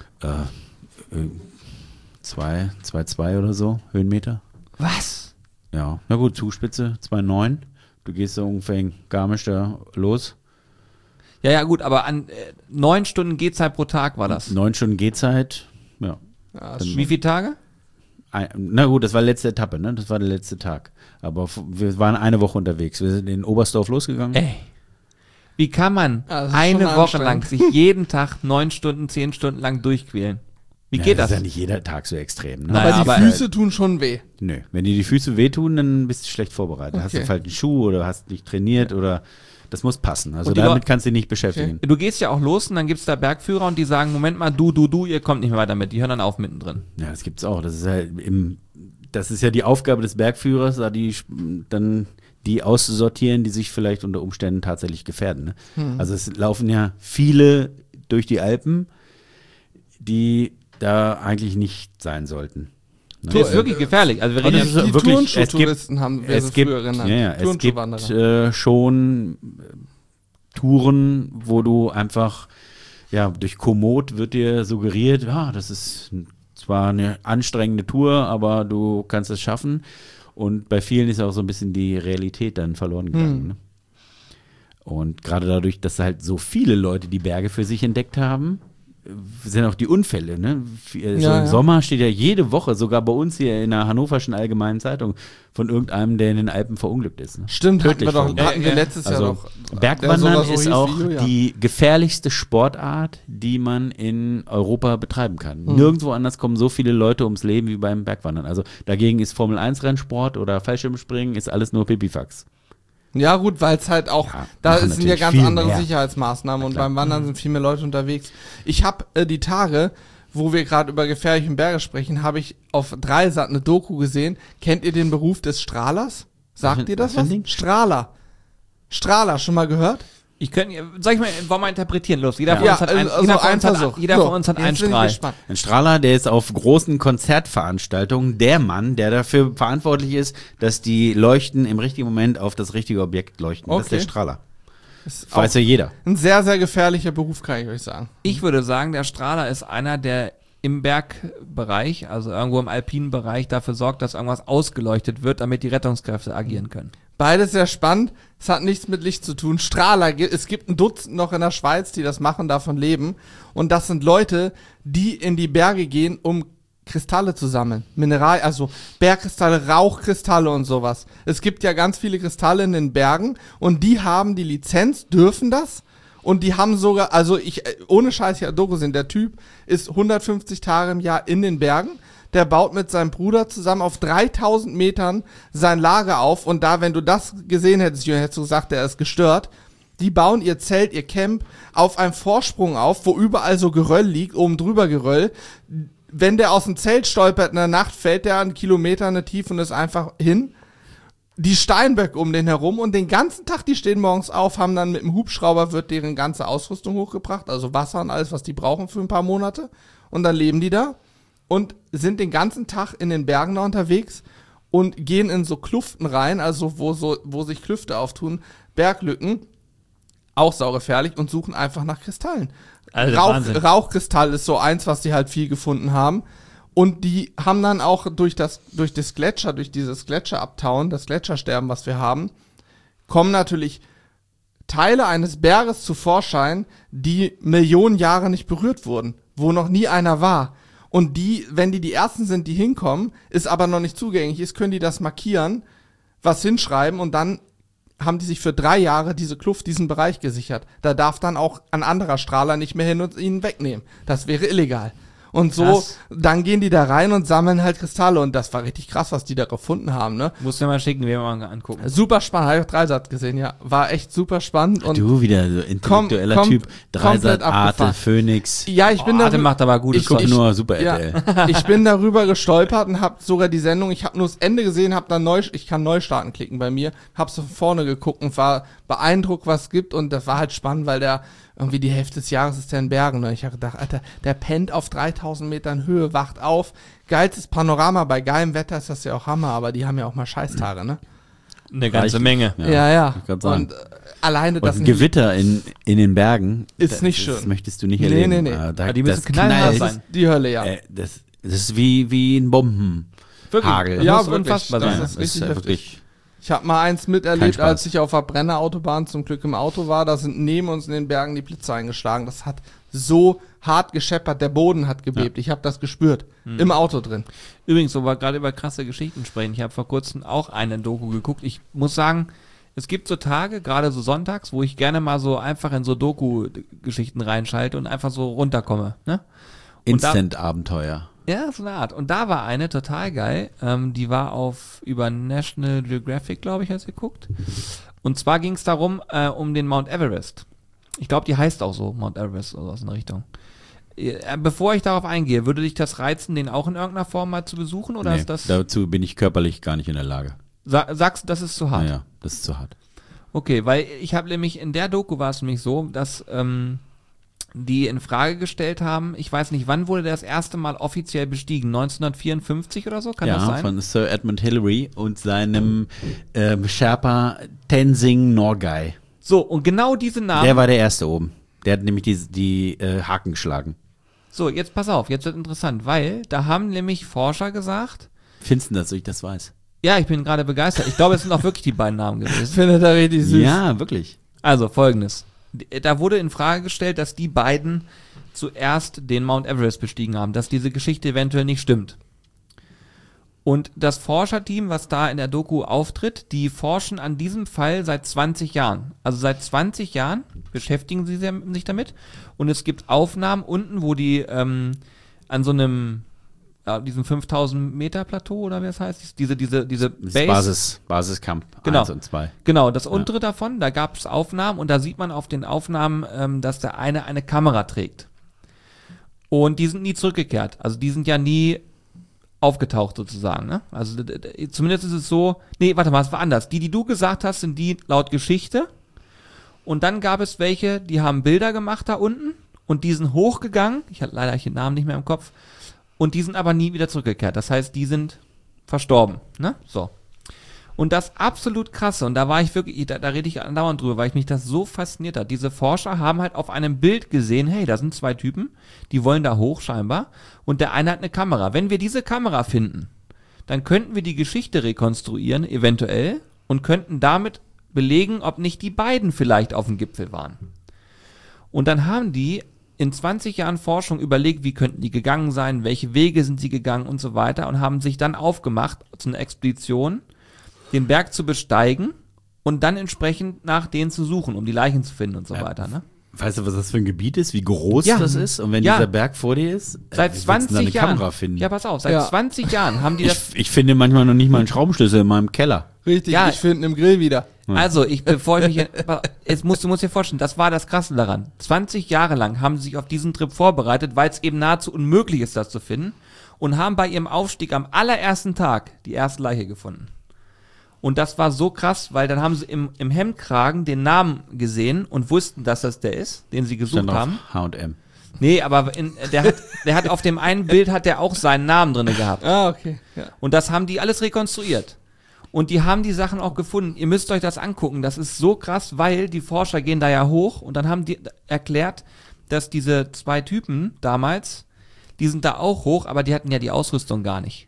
2,2 oder so Höhenmeter. Was? Ja, na gut, Zugspitze 2,9. Du gehst so ungefähr in Garmisch da los. Ja, gut, aber an 9 Stunden Gehzeit pro Tag war das. 9 Stunden Gehzeit, ja. Ja, Wie viele Tage? Na gut, das war die letzte Etappe, ne? Das war der letzte Tag. Aber wir waren eine Woche unterwegs. Wir sind in Oberstdorf losgegangen. Ey. Wie kann man Ja, das ist eine schon Woche lang anstrengend. sich jeden Tag 9 Stunden, 10 Stunden lang durchquälen? Wie geht das? Das ist ja nicht jeder Tag so extrem. Ne? Naja, aber die Füße tun schon weh. Nö, wenn dir die Füße wehtun, dann bist du schlecht vorbereitet. Hast du Okay. falschen Schuh oder hast nicht trainiert oder das muss passen. Also Und die damit Leute- kannst du dich nicht beschäftigen. Du gehst ja auch los und dann gibt's da Bergführer und die sagen, Moment mal, du, ihr kommt nicht mehr weiter mit. Die hören dann auf mittendrin. Ja, das gibt's auch. Das ist halt das ist ja die Aufgabe des Bergführers, da dann die auszusortieren, die sich vielleicht unter Umständen tatsächlich gefährden. Ne? Also es laufen ja viele durch die Alpen, die da eigentlich nicht sein sollten. Ne? Das ist wirklich gefährlich. Also wir Aber reden das ja, ist Die wirklich- Turnschuhtouristen haben wir Es sie gibt, früher genannt. es gibt Turnschuhwanderer. schon Touren, wo du einfach, ja, durch Komoot wird dir suggeriert, ja, das ist zwar eine anstrengende Tour, aber du kannst es schaffen. Und bei vielen ist auch so ein bisschen die Realität dann verloren gegangen. Ne? Und gerade dadurch, dass halt so viele Leute die Berge für sich entdeckt haben, sind auch die Unfälle. Ne? So Ja, im ja. Sommer steht ja jede Woche, sogar bei uns hier in der Hannoverschen Allgemeinen Zeitung, von irgendeinem, der in den Alpen verunglückt ist. Ne? Stimmt, hatten Tödlich wir, doch, verunglückt. hatten wir letztes Jahr Also doch. Bergwandern der so ist hieß auch wie Julia. die gefährlichste Sportart, die man in Europa betreiben kann. Nirgendwo anders kommen so viele Leute ums Leben wie beim Bergwandern. Also dagegen ist Formel-1-Rennsport oder Fallschirmspringen ist alles nur Pipifax. Ja gut, weil es halt auch, Ja, da machen sind ja natürlich ganz viel andere mehr. Sicherheitsmaßnahmen und klar. beim Wandern sind viel mehr Leute unterwegs. Ich habe die Tage, wo wir gerade über gefährliche Berge sprechen, habe ich auf Dreisat eine Doku gesehen. Kennt ihr den Beruf des Strahlers? Sagt ihr das was für ein was? Ding? Strahler. Strahler, schon mal gehört? ich könnte, sag ich mal, wollen wir interpretieren, los. Jeder von Ja, uns hat einen, also jeder von ein uns hat, Versuch. jeder So, von uns hat jetzt einen bin ich Strahl. gespannt. Ein Strahler, der ist auf großen Konzertveranstaltungen der Mann, der dafür verantwortlich ist, dass die Leuchten im richtigen Moment auf das richtige Objekt leuchten. Das ist der Okay. Strahler. Ist Weiß auch ja jeder. ein sehr, sehr gefährlicher Beruf, kann ich euch sagen. Ich würde sagen, der Strahler ist einer, der im Bergbereich, also irgendwo im alpinen Bereich, dafür sorgt, dass irgendwas ausgeleuchtet wird, damit die Rettungskräfte agieren können. Beides sehr spannend. Es hat nichts mit Licht zu tun. Strahler, es gibt ein Dutzend noch in der Schweiz, die das machen, davon leben. Und das sind Leute, die in die Berge gehen, um Kristalle zu sammeln. Also Bergkristalle, Rauchkristalle und sowas. Es gibt ja ganz viele Kristalle in den Bergen und die haben die Lizenz, dürfen das. Und die haben sogar, also ohne Scheiß, ich habe Doku gesehen, der Typ ist 150 Tage im Jahr in den Bergen. Der baut mit seinem Bruder zusammen auf 3000 Metern sein Lager auf. Und da, wenn du das gesehen hättest, Jürgen, hättest du gesagt, der ist gestört. Die bauen ihr Zelt, ihr Camp auf einem Vorsprung auf, wo überall so Geröll liegt, oben drüber Geröll. Wenn der aus dem Zelt stolpert in der Nacht, fällt der einen Kilometer in die Tiefe und ist einfach hin. Die Steinböcke um den herum und den ganzen Tag, die stehen morgens auf, haben dann mit dem Hubschrauber wird deren ganze Ausrüstung hochgebracht, also Wasser und alles, was die brauchen für ein paar Monate. Und dann leben die da und sind den ganzen Tag in den Bergen da unterwegs und gehen in so Kluften rein, also wo sich Klüfte auftun, Berglücken, auch saugefährlich und suchen einfach nach Kristallen. Also Wahnsinn. Rauchkristall ist so eins, was die halt viel gefunden haben. Und die haben dann auch durch dieses Gletscherabtauen, das Gletschersterben, was wir haben, kommen natürlich Teile eines Berges zu Vorschein, die Millionen Jahre nicht berührt wurden, wo noch nie einer war. Und die, wenn die ersten sind, die hinkommen, ist aber noch nicht zugänglich ist, können die das markieren, was hinschreiben und dann haben die sich für 3 Jahre diese Kluft, diesen Bereich gesichert. Da darf dann auch ein anderer Strahler nicht mehr hin und ihn wegnehmen. Das wäre illegal. Und so, Krass. dann gehen die da rein und sammeln halt Kristalle. Und das war richtig krass, was die da gefunden haben, ne? Musst du mir mal schicken, wir mal angucken. Super spannend, habe ich auch Dreisat gesehen, ja. War echt super spannend. Und Du wieder so intellektueller Typ. Dreisat, komplett Arte, abgefahren. Phoenix. ja, ich bin Arte darüber, macht aber gutes Ich gucke Zeug. nur Super ja, RTL. ich bin darüber gestolpert und habe sogar die Sendung, ich habe nur das Ende gesehen, habe dann ich kann Neustarten klicken bei mir, habe so von vorne geguckt und war beeindruckt, was es gibt und das war halt spannend, weil der irgendwie die Hälfte des Jahres ist der in Bergen. Und ich habe gedacht, Alter, der pennt auf 3000 Metern Höhe, wacht auf. Geilstes Panorama, bei geilem Wetter ist das ja auch Hammer, aber die haben ja auch mal Scheißtage, ne? Eine ganze Reichlich. Menge. Ja. ich kann sagen. Und alleine Und das ein Gewitter in den Bergen Ist nicht das schön. möchtest du nicht Nee, erleben. nee. Aber die müssen knallhart sein. die Hölle, ja. Das ist wie ein Bombenhagel. Wirklich? Ja, muss wirklich. unfassbar Das sein. ist richtig ja heftig. wirklich. Ich habe mal eins miterlebt, Spaß. als ich auf der Brennerautobahn zum Glück im Auto war. Da sind neben uns in den Bergen die Blitze eingeschlagen. Das hat so hart gescheppert, der Boden hat gebebt. Ich habe das gespürt. Im Auto drin. Übrigens, wo wir gerade über krasse Geschichten sprechen, ich habe vor kurzem auch eine Doku geguckt. Ich muss sagen, es gibt so Tage, gerade so sonntags, wo ich gerne mal so einfach in so Doku-Geschichten reinschalte und einfach so runterkomme. Ne? Und Instant-Abenteuer. Ja, so eine Art. Und da war eine total geil. Die war über National Geographic, glaube ich, als geguckt. Und zwar ging es darum, um den Mount Everest. Ich glaube, die heißt auch so, Mount Everest oder so in der Richtung. Bevor ich darauf eingehe, würde dich das reizen, den auch in irgendeiner Form mal zu besuchen? Oder ist das. Dazu bin ich körperlich gar nicht in der Lage. Sagst du, das ist zu hart? Ja, das ist zu hart. Okay, weil ich habe nämlich in der Doku war es nämlich so, dass die in Frage gestellt haben, ich weiß nicht, wann wurde der das erste Mal offiziell bestiegen? 1954 oder so? Kann das sein? Von Sir Edmund Hillary und seinem Sherpa Tenzing Norgay. So, und genau diese Namen. Der war der Erste oben. Der hat nämlich die Haken geschlagen. So, jetzt pass auf, jetzt wird interessant, weil da haben nämlich Forscher gesagt, Findest du, dass ich das weiß? ja, ich bin gerade begeistert. Ich glaube, es sind auch wirklich die beiden Namen Ich gewesen. finde das richtig süß. Ja, wirklich. Also, folgendes. Da wurde in Frage gestellt, dass die beiden zuerst den Mount Everest bestiegen haben, dass diese Geschichte eventuell nicht stimmt. Und das Forscherteam, was da in der Doku auftritt, die forschen an diesem Fall seit 20 Jahren. Also seit 20 Jahren beschäftigen sie sich damit. Und es gibt Aufnahmen unten, wo die an so einem, diesem 5000 Meter Plateau oder wie das heißt, diese Das Basiscamp Genau. 1 und 2. Genau, das untere davon, da gab es Aufnahmen und da sieht man auf den Aufnahmen, dass der eine Kamera trägt. Und die sind nie zurückgekehrt. Also die sind ja nie aufgetaucht sozusagen. Ne? Also zumindest ist es so, nee, warte mal, es war anders. Die du gesagt hast, sind die laut Geschichte. Und dann gab es welche, die haben Bilder gemacht da unten und die sind hochgegangen. Ich hatte leider den Namen nicht mehr im Kopf. Und die sind aber nie wieder zurückgekehrt. Das heißt, die sind verstorben. Ne? So. Und das absolut krasse, und da war ich wirklich, da rede ich andauernd drüber, weil ich mich das so fasziniert hat. Diese Forscher haben halt auf einem Bild gesehen, hey, da sind zwei Typen, die wollen da hoch scheinbar, und der eine hat eine Kamera. Wenn wir diese Kamera finden, dann könnten wir die Geschichte rekonstruieren, eventuell, und könnten damit belegen, ob nicht die beiden vielleicht auf dem Gipfel waren. Und dann haben die in 20 Jahren Forschung überlegt, wie könnten die gegangen sein, welche Wege sind sie gegangen und so weiter, und haben sich dann aufgemacht zu einer Expedition, den Berg zu besteigen und dann entsprechend nach denen zu suchen, um die Leichen zu finden und so weiter. Ne? Weißt du, was das für ein Gebiet ist, wie groß Ja. das ist? Und wenn Ja. dieser Berg vor dir ist, Seit wie willst du denn 20 da eine Jahren. Kamera finden? Ja, pass auf, seit Ja. 20 Jahren haben die das. Ich finde manchmal noch nicht mal einen Schraubenschlüssel in meinem Keller. Richtig, Ja. ich finde im Grill wieder. Also, bevor ich mich, du musst dir vorstellen, das war das Krasse daran. 20 Jahre lang haben sie sich auf diesen Trip vorbereitet, weil es eben nahezu unmöglich ist, das zu finden, und haben bei ihrem Aufstieg am allerersten Tag die erste Leiche gefunden. Und das war so krass, weil dann haben sie im Hemdkragen den Namen gesehen und wussten, dass das der ist, den sie gesucht Stand haben. auf H&M. Nee, aber der hat auf dem einen Bild hat der auch seinen Namen drinne gehabt. Ah, okay. Ja. Und das haben die alles rekonstruiert. Und die haben die Sachen auch gefunden. Ihr müsst euch das angucken. Das ist so krass, weil die Forscher gehen da ja hoch und dann haben die erklärt, dass diese zwei Typen damals, die sind da auch hoch, aber die hatten ja die Ausrüstung gar nicht.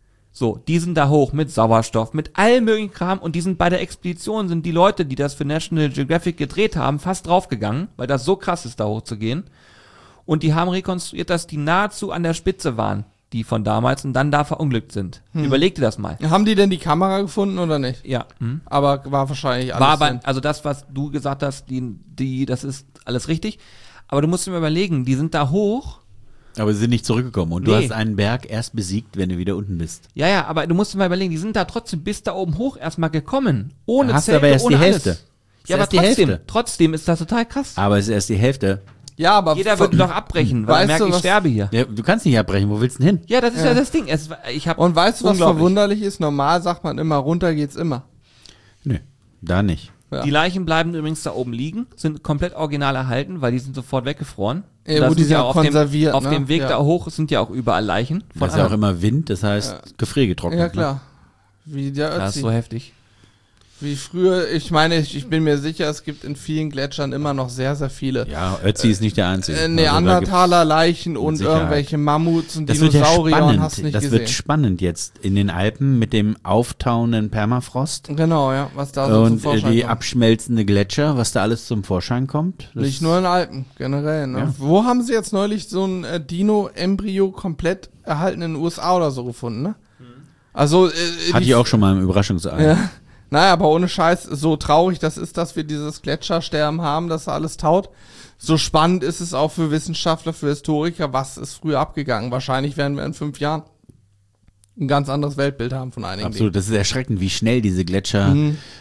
So, die sind da hoch mit Sauerstoff, mit allem möglichen Kram, und die sind bei der Expedition, sind die Leute, die das für National Geographic gedreht haben, fast draufgegangen, weil das so krass ist, da hoch zu gehen. Und die haben rekonstruiert, dass die nahezu an der Spitze waren, die von damals, und dann da verunglückt sind. Überleg dir das mal. Haben die denn die Kamera gefunden oder nicht? Ja. Aber war wahrscheinlich alles War aber, drin. also das, was du gesagt hast, das ist alles richtig. Aber du musst dir mal überlegen, die sind da hoch. Aber sie sind nicht zurückgekommen. Und du Nee. hast einen Berg erst besiegt, wenn du wieder unten bist. Ja, aber du musst dir mal überlegen, die sind da trotzdem bis da oben hoch erstmal gekommen. Ohne Da hast du Zelte, aber erst ohne die alles. Hälfte. Ist Ja, aber erst die trotzdem, Hälfte. trotzdem ist das total krass. Aber es ist erst die Hälfte. Ja, aber Jeder würde doch abbrechen, weil er Weißt merkt, du, ich was- sterbe hier. Ja, du kannst nicht abbrechen. Wo willst du denn hin? Ja, das ist ja, Ja. das Ding. Und weißt du, was Unglaublich. verwunderlich ist? Normal sagt man immer, runter geht's immer. Nö, da nicht. Ja. Die Leichen bleiben übrigens da oben liegen, sind komplett original erhalten, weil die sind sofort weggefroren. Ja, Da wo sind die sind ja auch auf dem, konserviert, auf ne? dem Weg Ja. da hoch sind ja auch überall Leichen. Da ist ja auch immer Wind, das heißt gefriergetrocknet. Ja, klar. Wie der Das ist Ötzi. so heftig. Wie früher, ich meine, ich bin mir sicher, es gibt in vielen Gletschern immer noch sehr, sehr viele. Ja, Ötzi ist nicht der Einzige. Neandertaler-Leichen und Sicherheit. irgendwelche Mammuts und Das wird ja Dinosaurier und hast spannend. nicht Das gesehen. wird spannend jetzt in den Alpen mit dem auftauenden Permafrost Genau, ja, was da so zum und Vorschein die kommt. abschmelzende Gletscher, was da alles zum Vorschein kommt. Das- Nicht nur in Alpen, generell. Ne? Ja. Wo haben sie jetzt neulich so ein Dino-Embryo komplett erhalten in den USA oder so gefunden, ne? Also, Hatte ich auch schon mal im Überraschungsei. Ja. Naja, aber ohne Scheiß, so traurig das ist, dass wir dieses Gletschersterben haben, dass alles taut. So spannend ist es auch für Wissenschaftler, für Historiker, was ist früher abgegangen. Wahrscheinlich werden wir in 5 Jahren ein ganz anderes Weltbild haben von einigen Absolut, das ist erschreckend, wie schnell diese Gletscher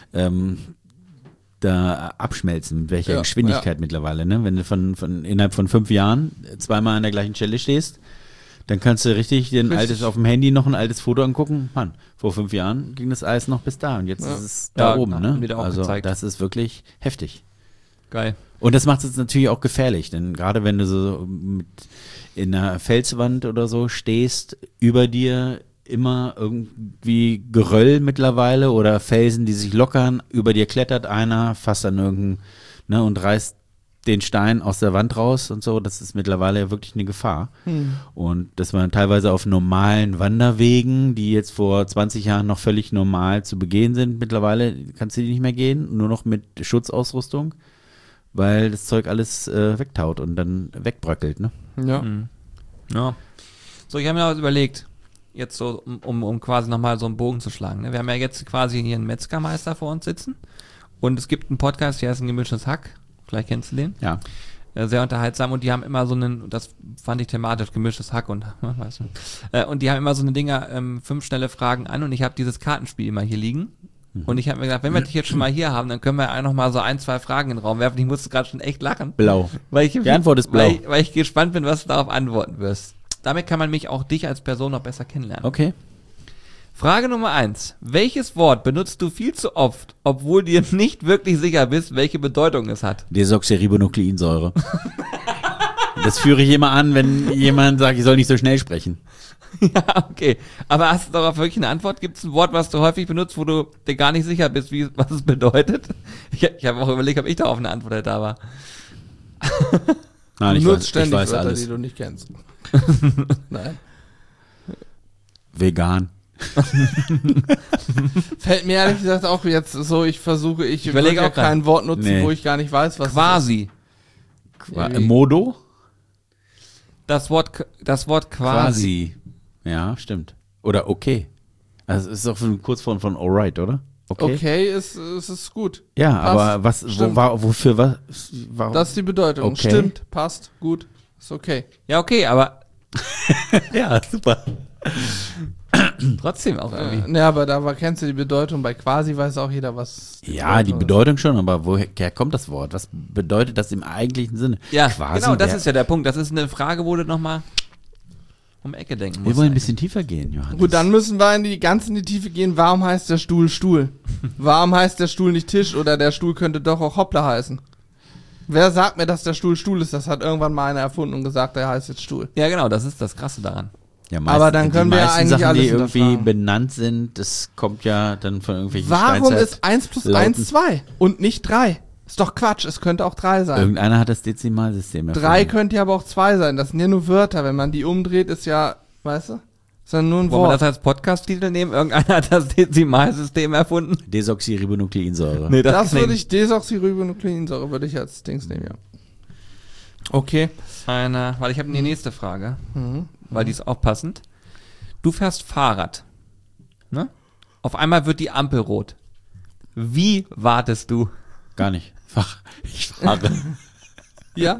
da abschmelzen, mit welcher Ja, Geschwindigkeit mittlerweile. Ne? Wenn du von innerhalb von 5 Jahren zweimal an der gleichen Stelle stehst, dann kannst du richtig auf dem Handy noch ein altes Foto angucken. Mann, vor 5 Jahren ging das Eis noch bis da und jetzt ist es da Ja, oben. genau, Ne? haben die da auch Also gezeigt. das ist wirklich heftig. Geil. Und das macht es natürlich auch gefährlich, denn gerade wenn du so in einer Felswand oder so stehst, über dir immer irgendwie Geröll mittlerweile oder Felsen, die sich lockern, über dir klettert einer, fasst dann und reißt den Stein aus der Wand raus und so, das ist mittlerweile wirklich eine Gefahr. Und das war teilweise auf normalen Wanderwegen, die jetzt vor 20 Jahren noch völlig normal zu begehen sind. Mittlerweile kannst du die nicht mehr gehen, nur noch mit Schutzausrüstung, weil das Zeug alles wegtaut und dann wegbröckelt. Ne? Ja. Ja. So, ich habe mir was überlegt, jetzt so, um quasi nochmal so einen Bogen zu schlagen. Ne? Wir haben ja jetzt quasi hier einen Metzgermeister vor uns sitzen und es gibt einen Podcast, der heißt ein gemischtes Hack. Vielleicht kennst du den. Ja. Sehr unterhaltsam und die haben immer so einen, das fand ich thematisch, gemischtes Hack und, weißt du, und die haben immer so eine Dinger, 5 schnelle Fragen an und ich habe dieses Kartenspiel immer hier liegen. Und ich habe mir gedacht, wenn wir dich jetzt schon mal hier haben, dann können wir einfach mal so 1, 2 Fragen in den Raum werfen. Ich musste gerade schon echt lachen. Blau. Weil ich, Die Antwort ist blau. Weil ich gespannt bin, was du darauf antworten wirst. Damit kann man mich auch dich als Person noch besser kennenlernen. Okay. Frage Nummer 1. Welches Wort benutzt du viel zu oft, obwohl dir nicht wirklich sicher bist, welche Bedeutung es hat? Desoxyribonukleinsäure. Das führe ich immer an, wenn jemand sagt, ich soll nicht so schnell sprechen. Ja, okay. Aber hast du darauf wirklich eine Antwort? Gibt es ein Wort, was du häufig benutzt, wo du dir gar nicht sicher bist, was es bedeutet? Ich habe auch überlegt, ob ich darauf eine Antwort hätte, aber... Nein, ich Du nutzt weiß ständig Wörter, alles. die du nicht kennst. Nein. Vegan. Fällt mir ehrlich gesagt auch jetzt so, ich überlege würde ja auch grad. kein Wort nutzen, Nee. wo ich gar nicht weiß, was Quasi. Modo? Das Wort quasi. Quasi. Ja, stimmt. Oder okay. Also es ist auch eine Kurzform von alright, oder? Okay, es ist gut. Ja, Passt. aber was, Stimmt. wofür was? Warum? Das ist die Bedeutung. Okay. Stimmt, passt, gut, ist okay. Ja, okay, aber ja, super. trotzdem auch irgendwie. Ne, aber kennst du die Bedeutung. Bei quasi weiß auch jeder, was. Ja, die Bedeutung schon, aber woher kommt das Wort? Was bedeutet das im eigentlichen Sinne? Ja, Quasi genau, das ist ja der Punkt. Das ist eine Frage, wo du nochmal um Ecke denken musst. Wir wollen ein bisschen tiefer gehen, Johannes. Gut, dann müssen wir in die Tiefe gehen. Warum heißt der Stuhl Stuhl? Warum heißt der Stuhl nicht Tisch oder der Stuhl könnte doch auch Hoppla heißen? Wer sagt mir, dass der Stuhl Stuhl ist? Das hat irgendwann mal einer erfunden und gesagt, der heißt jetzt Stuhl. Ja, genau, das ist das Krasse daran. Ja, Aber dann können die wir ja meisten eigentlich Sachen, alles die irgendwie hinterfragen. benannt sind, das kommt ja dann von irgendwelchen Warum Steinzeit- ist 1 plus Lauten. 1 2 und nicht 3? Ist doch Quatsch, es könnte auch 3 sein. Irgendeiner hat das Dezimalsystem 3 könnte ja aber auch 2 sein. Das sind ja nur Wörter. Wenn man die umdreht, ist ja, weißt du? Ist ja nur ein Wollen wir Wort. das als Podcast-Titel nehmen? Irgendeiner hat das Dezimalsystem erfunden? Desoxyribonukleinsäure. Nee, Das kann würde ich, Desoxyribonukleinsäure würde ich als Dings nehmen, ja. Okay. weil ich habe die nächste Frage, Mhm. weil die ist auch passend. Du fährst Fahrrad, ne? Auf einmal wird die Ampel rot. Wie wartest du? Gar nicht. Ich fahre. Ja?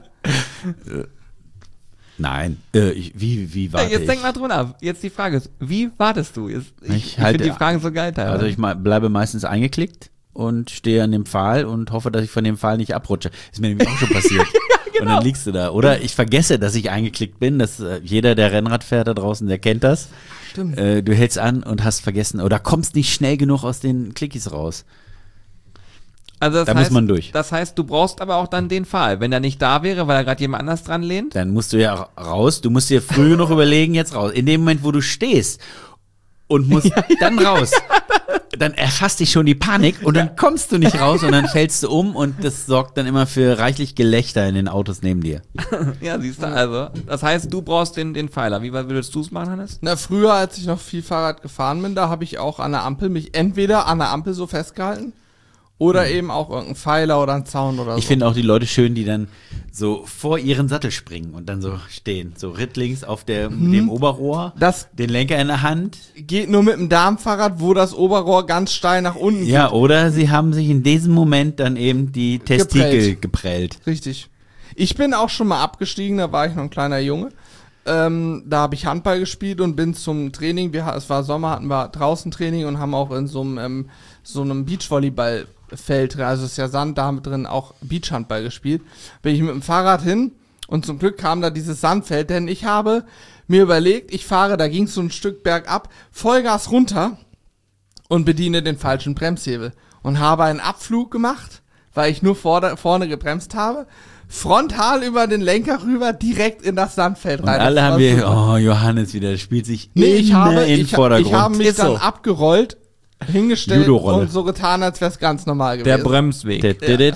Nein. Wie warte Jetzt ich? denk mal drüber nach. Jetzt die Frage ist, wie wartest du? Ich Ich finde halte- die Fragen so geil teilweise. Also ich bleibe meistens eingeklickt und stehe an dem Pfahl und hoffe, dass ich von dem Pfahl nicht abrutsche. Ist mir nämlich auch schon passiert. Und dann liegst du da. Oder ich vergesse, dass ich eingeklickt bin. Jeder, der Rennrad fährt da draußen, der kennt das. Stimmt. Du hältst an und hast vergessen oder kommst nicht schnell genug aus den Clickies raus. Also das Da heißt, muss man durch. Das heißt, du brauchst aber auch dann den Pfahl. Wenn er nicht da wäre, weil er gerade jemand anders dran lehnt. Dann musst du ja raus. Du musst dir früh genug überlegen, jetzt raus. In dem Moment, wo du stehst und musst dann raus. dann erfasst dich schon die Panik und dann kommst du nicht raus und dann fällst du um und das sorgt dann immer für reichlich Gelächter in den Autos neben dir. Ja, siehst du, also. Das heißt, du brauchst den Pfeiler. Wie würdest du es machen, Hannes? Na, früher, als ich noch viel Fahrrad gefahren bin, da habe ich auch an der Ampel mich entweder an der Ampel so festgehalten oder eben auch irgendein Pfeiler oder ein Zaun oder so. Ich finde auch die Leute schön, die dann so vor ihren Sattel springen und dann so stehen. So rittlings auf dem Oberrohr, Das den Lenker in der Hand. geht nur mit dem Darmfahrrad, wo das Oberrohr ganz steil nach unten Ja, geht. oder sie haben sich in diesem Moment dann eben die Testikel geprellt. Richtig. Ich bin auch schon mal abgestiegen, da war ich noch ein kleiner Junge. Da habe ich Handball gespielt und bin zum Training. Es war Sommer, hatten wir draußen Training und haben auch in so einem Beachvolleyballfeld, also es ist ja Sand, da haben wir drin auch Beachhandball gespielt. Bin ich mit dem Fahrrad hin und zum Glück kam da dieses Sandfeld, denn ich habe mir überlegt, ich fahre, da ging es so ein Stück bergab, Vollgas runter und bediene den falschen Bremshebel und habe einen Abflug gemacht, weil ich nur vorne gebremst habe. Frontal über den Lenker rüber, direkt in das Sandfeld Und rein. alle Das haben war wir, super. oh Johannes wieder, das spielt sich Nee, ich immer habe, in den ich Vordergrund. habe mich Ist dann so. abgerollt, hingestellt Judo-Rolle. und so getan, als wäre es ganz normal Der gewesen. Bremsweg.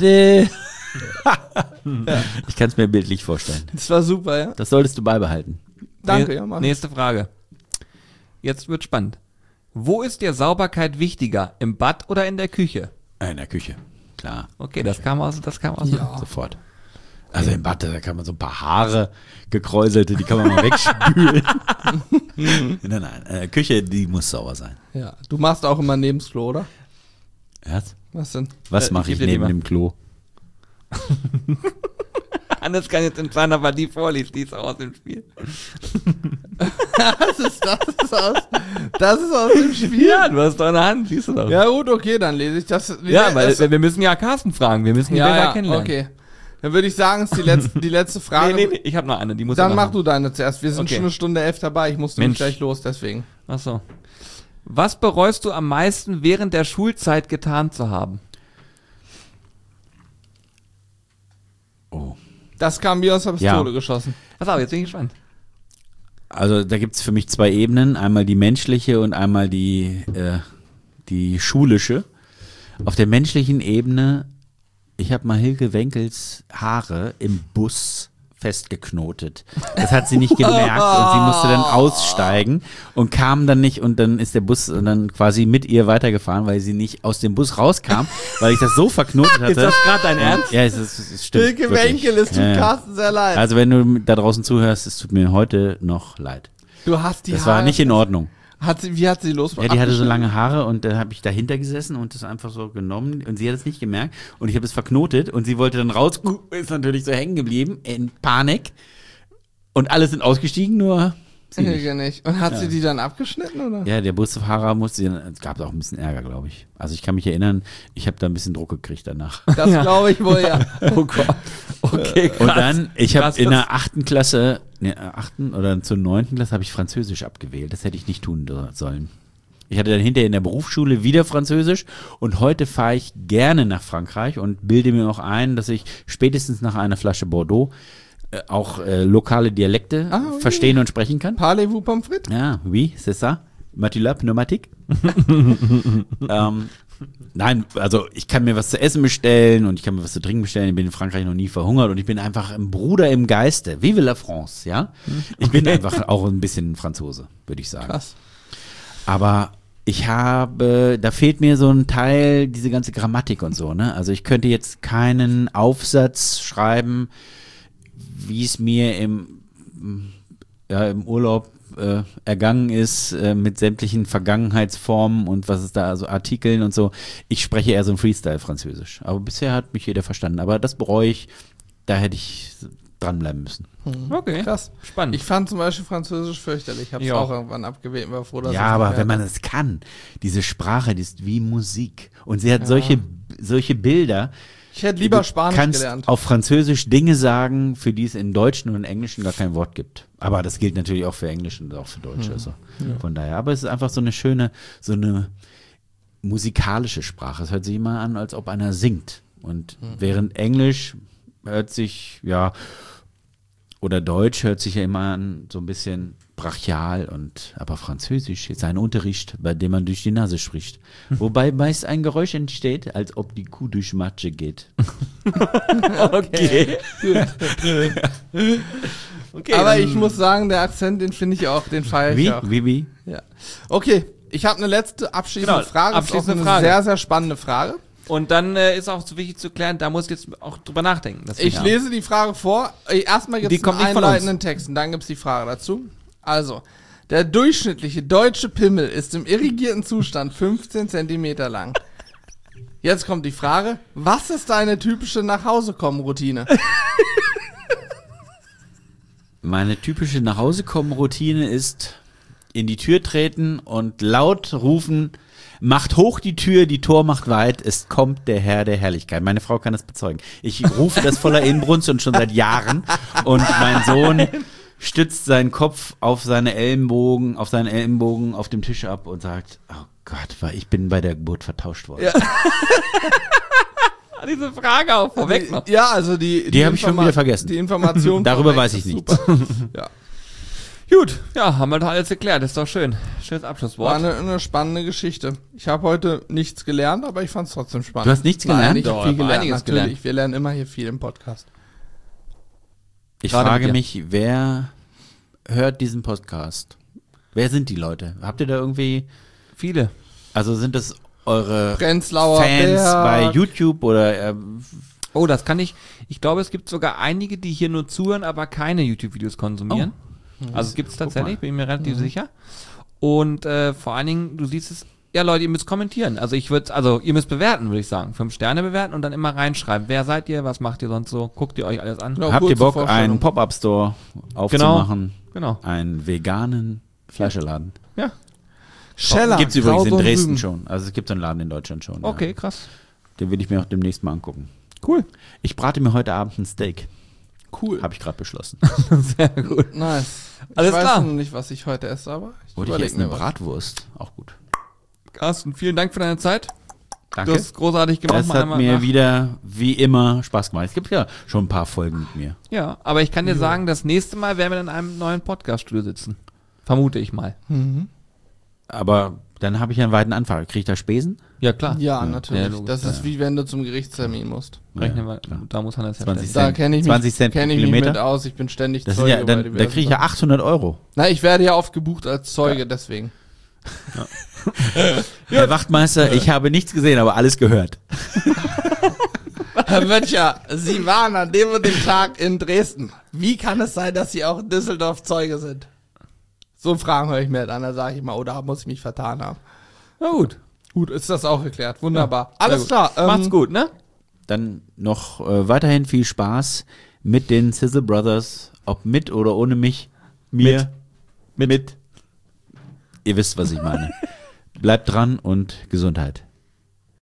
Ich kann es mir bildlich vorstellen. Das war super, ja. Das solltest du beibehalten. Danke, ja, Mann. Nächste Frage. Jetzt wird spannend. Wo ist dir Sauberkeit wichtiger? Im Bad oder in der Küche? In der Küche, klar. Okay, das kam aus. Ja. Sofort. Also im Bad, da kann man so ein paar Haare gekräuselte, die kann man mal wegspülen. Nein, Küche, die muss sauber sein. Ja. Du machst auch immer neben das Klo, oder? Was? Was denn? Was mache ich ich geb dir die neben mal. dem Klo? Hannes kann jetzt in seiner Partie vorlesen, die ist auch aus dem Spiel. Das ist aus dem Spiel? Ja, du hast doch eine Hand, siehst du doch. Ja gut, okay, dann lese ich das. Ja, weil das, wir müssen ja Carsten fragen, wir müssen ihn besser kennenlernen. okay. Dann würde ich sagen, ist die letzte Frage. Nee, ich habe noch eine, die muss Dann ich mach du deine zuerst. Wir sind Okay. schon eine Stunde 11 dabei. Ich muss nämlich Mensch. gleich los, deswegen. Achso. Was bereust du am meisten während der Schulzeit getan zu haben? Oh. Das kam mir aus der Ja. Pistole geschossen. Pass auf, jetzt bin ich gespannt. Also da gibt es für mich zwei Ebenen. Einmal die menschliche und einmal die schulische. Auf der menschlichen Ebene, ich habe mal Hilke Wenkels Haare im Bus festgeknotet. Das hat sie nicht gemerkt und sie musste dann aussteigen und kam dann nicht und dann ist der Bus dann quasi mit ihr weitergefahren, weil sie nicht aus dem Bus rauskam, weil ich das so verknotet hatte. Ist das gerade dein Ernst? Ja, es stimmt. Hilke wirklich. Wenkel, es tut Ja, ja. Carsten sehr leid. Also wenn du da draußen zuhörst, es tut mir heute noch leid. Du hast die Das war nicht in Ordnung. Wie hat sie los? Ja, die hatte so lange Haare und da habe ich dahinter gesessen und das einfach so genommen und sie hat es nicht gemerkt und ich habe es verknotet und sie wollte dann raus, ist natürlich so hängen geblieben in Panik und alle sind ausgestiegen, nur sie nicht. Hilke nicht. Und hat sie die dann abgeschnitten, oder? Ja, der Busfahrer musste, es gab auch ein bisschen Ärger, glaube ich. Also ich kann mich erinnern, ich habe da ein bisschen Druck gekriegt danach. Das glaube ich wohl, ja. Oh Gott. Okay, krass. Und dann, ich habe Krass, in krass. der 8. Klasse, oder zur 9. Klasse habe ich Französisch abgewählt. Das hätte ich nicht tun sollen. Ich hatte dann hinterher in der Berufsschule wieder Französisch und heute fahre ich gerne nach Frankreich und bilde mir auch ein, dass ich spätestens nach einer Flasche Bordeaux auch lokale Dialekte okay. verstehen und sprechen kann. Parlez-vous pommes frites? Ja, oui, c'est ça. Matula, Pneumatik. Nein, also ich kann mir was zu essen bestellen und ich kann mir was zu trinken bestellen. Ich bin in Frankreich noch nie verhungert und ich bin einfach ein Bruder im Geiste. Vive la France, ja? Ich bin einfach auch ein bisschen Franzose, würde ich sagen. Krass. Aber da fehlt mir so ein Teil, diese ganze Grammatik und so, ne? Also ich könnte jetzt keinen Aufsatz schreiben, wie es mir im Urlaub ergangen ist, mit sämtlichen Vergangenheitsformen und was ist da, also Artikeln und so. Ich spreche eher so ein Freestyle-Französisch. Aber bisher hat mich jeder verstanden. Aber das bereue ich, da hätte ich dranbleiben müssen. Okay, Krass. spannend. Ich fand zum Beispiel Französisch fürchterlich. Ich habe es Ja. auch irgendwann abgewählt und war froh, dass Ja, ich's aber nicht wenn mehr man es kann, diese Sprache, die ist wie Musik. Und sie hat solche Bilder. Ich hätte lieber Du Spanisch kannst gelernt. auf Französisch Dinge sagen, für die es in Deutschen und Englischen gar kein Wort gibt. Aber das gilt natürlich auch für Englisch und auch für Deutsch. Also von daher. Aber es ist einfach so eine schöne, so eine musikalische Sprache. Es hört sich immer an, als ob einer singt. Und während Englisch hört sich, ja, oder Deutsch hört sich ja immer an, so ein bisschen brachial aber Französisch ist ein Unterricht, bei dem man durch die Nase spricht. Wobei meist ein Geräusch entsteht, als ob die Kuh durch Matsche geht. Okay. Okay, Aber dann- ich muss sagen, der Akzent, den finde ich auch, den feiere ich auch. Wie? Ja. Okay, ich habe eine letzte abschließende Genau, Frage. Das ist auch abschließende eine Frage. sehr, sehr spannende Frage. Und dann ist auch so wichtig zu klären, da muss ich jetzt auch drüber nachdenken. Deswegen, Ich lese die Frage vor. Erstmal gibt Die es kommt einen nicht von uns. einleitenden Text und dann gibt es die Frage dazu. Also, der durchschnittliche deutsche Pimmel ist im irrigierten Zustand 15 Zentimeter lang. Jetzt kommt die Frage, was ist deine typische Nachhausekommen-Routine? Meine typische Nachhausekommen-Routine ist in die Tür treten und laut rufen, macht hoch die Tür, die Tor macht weit, es kommt der Herr der Herrlichkeit. Meine Frau kann das bezeugen. Ich rufe das voller Inbrunst und schon seit Jahren und mein Sohn stützt seinen Kopf auf seine Ellenbogen, auf dem Tisch ab und sagt, oh Gott, ich bin bei der Geburt vertauscht worden. Ja. diese Frage auch vorweg noch. Ja, also die habe ich schon wieder vergessen. Die Information Darüber vorweg weiß ich ist nichts. super. Ja. Gut, ja, haben wir doch alles erklärt. Das ist doch schön. Schönes War Abschlusswort. eine spannende Geschichte. Ich habe heute nichts gelernt, aber ich fand es trotzdem spannend. Du hast nichts Nein, gelernt? ich Doch, habe viel aber gelernt, einiges natürlich. gelernt. Wir lernen immer hier viel im Podcast. Ich Gerade frage mit dir. mich, wer hört diesen Podcast? Wer sind die Leute? Habt ihr da irgendwie, Viele. also sind das eure Prenzlauer Fans Berg. bei YouTube oder Oh, das kann ich. Ich glaube, es gibt sogar einige, die hier nur zuhören, aber keine YouTube-Videos konsumieren. Also es gibt es tatsächlich, bin ich mir relativ sicher. Und vor allen Dingen, du siehst es, ja Leute, ihr müsst kommentieren. Also ihr müsst bewerten, würde ich sagen. 5 Sterne bewerten und dann immer reinschreiben. Wer seid ihr? Was macht ihr sonst so? Guckt ihr euch alles an? Genau, habt ihr kurze Bock, Vorstellung. einen Pop-Up-Store aufzumachen? Genau. Einen veganen Fleischeladen. Ja. Scheller. Gibt's übrigens Kraut in und Dresden Rüben. schon. Also es gibt so einen Laden in Deutschland schon. Okay, Ja. krass. Den will ich mir auch demnächst mal angucken. Cool. Ich brate mir heute Abend ein Steak. Cool. Habe ich gerade beschlossen. Sehr gut. Nice. Alles ich klar. weiß noch nicht, was ich heute esse, aber ich Oder ich überleg esse eine mir was. Bratwurst. Auch gut. Carsten, vielen Dank für deine Zeit. Danke. Du hast großartig gemacht. Es meiner hat Meinung mir nach. wieder, wie immer, Spaß gemacht. Es gibt ja schon ein paar Folgen mit mir. Ja, aber ich kann dir sagen, das nächste Mal werden wir in einem neuen Podcast-Studio sitzen. Vermute ich mal. Aber dann habe ich ja einen weiten Anfang. Kriege ich da Spesen? Ja, klar. Ja, natürlich. Ja, logisch, das ist wie wenn du zum Gerichtstermin musst. Rechnen Ja, wir. klar. Da muss Hannes ja 20 stellen. Da kenne ich 20 Cent kenn ich pro mich mit Kilometer? aus. Ich bin ständig Das sind Zeuge ja, bei dann, da diversen kriege ich ja Sachen. 800 Euro. Na, ich werde ja oft gebucht als Zeuge, deswegen. Herr Wachtmeister, ich habe nichts gesehen, aber alles gehört. Herr Böttcher, Sie waren an dem und dem Tag in Dresden. Wie kann es sein, dass Sie auch in Düsseldorf Zeuge sind? So Fragen höre ich mir halt an, da sage ich mal, oder muss ich mich vertan haben. Na gut. Gut, ist das auch geklärt. Wunderbar. Alles gut. klar. Macht's gut, ne? Dann noch weiterhin viel Spaß mit den Sizzle Brothers, ob mit oder ohne mich. Mir. Mit. Ihr wisst, was ich meine. Bleibt dran und Gesundheit.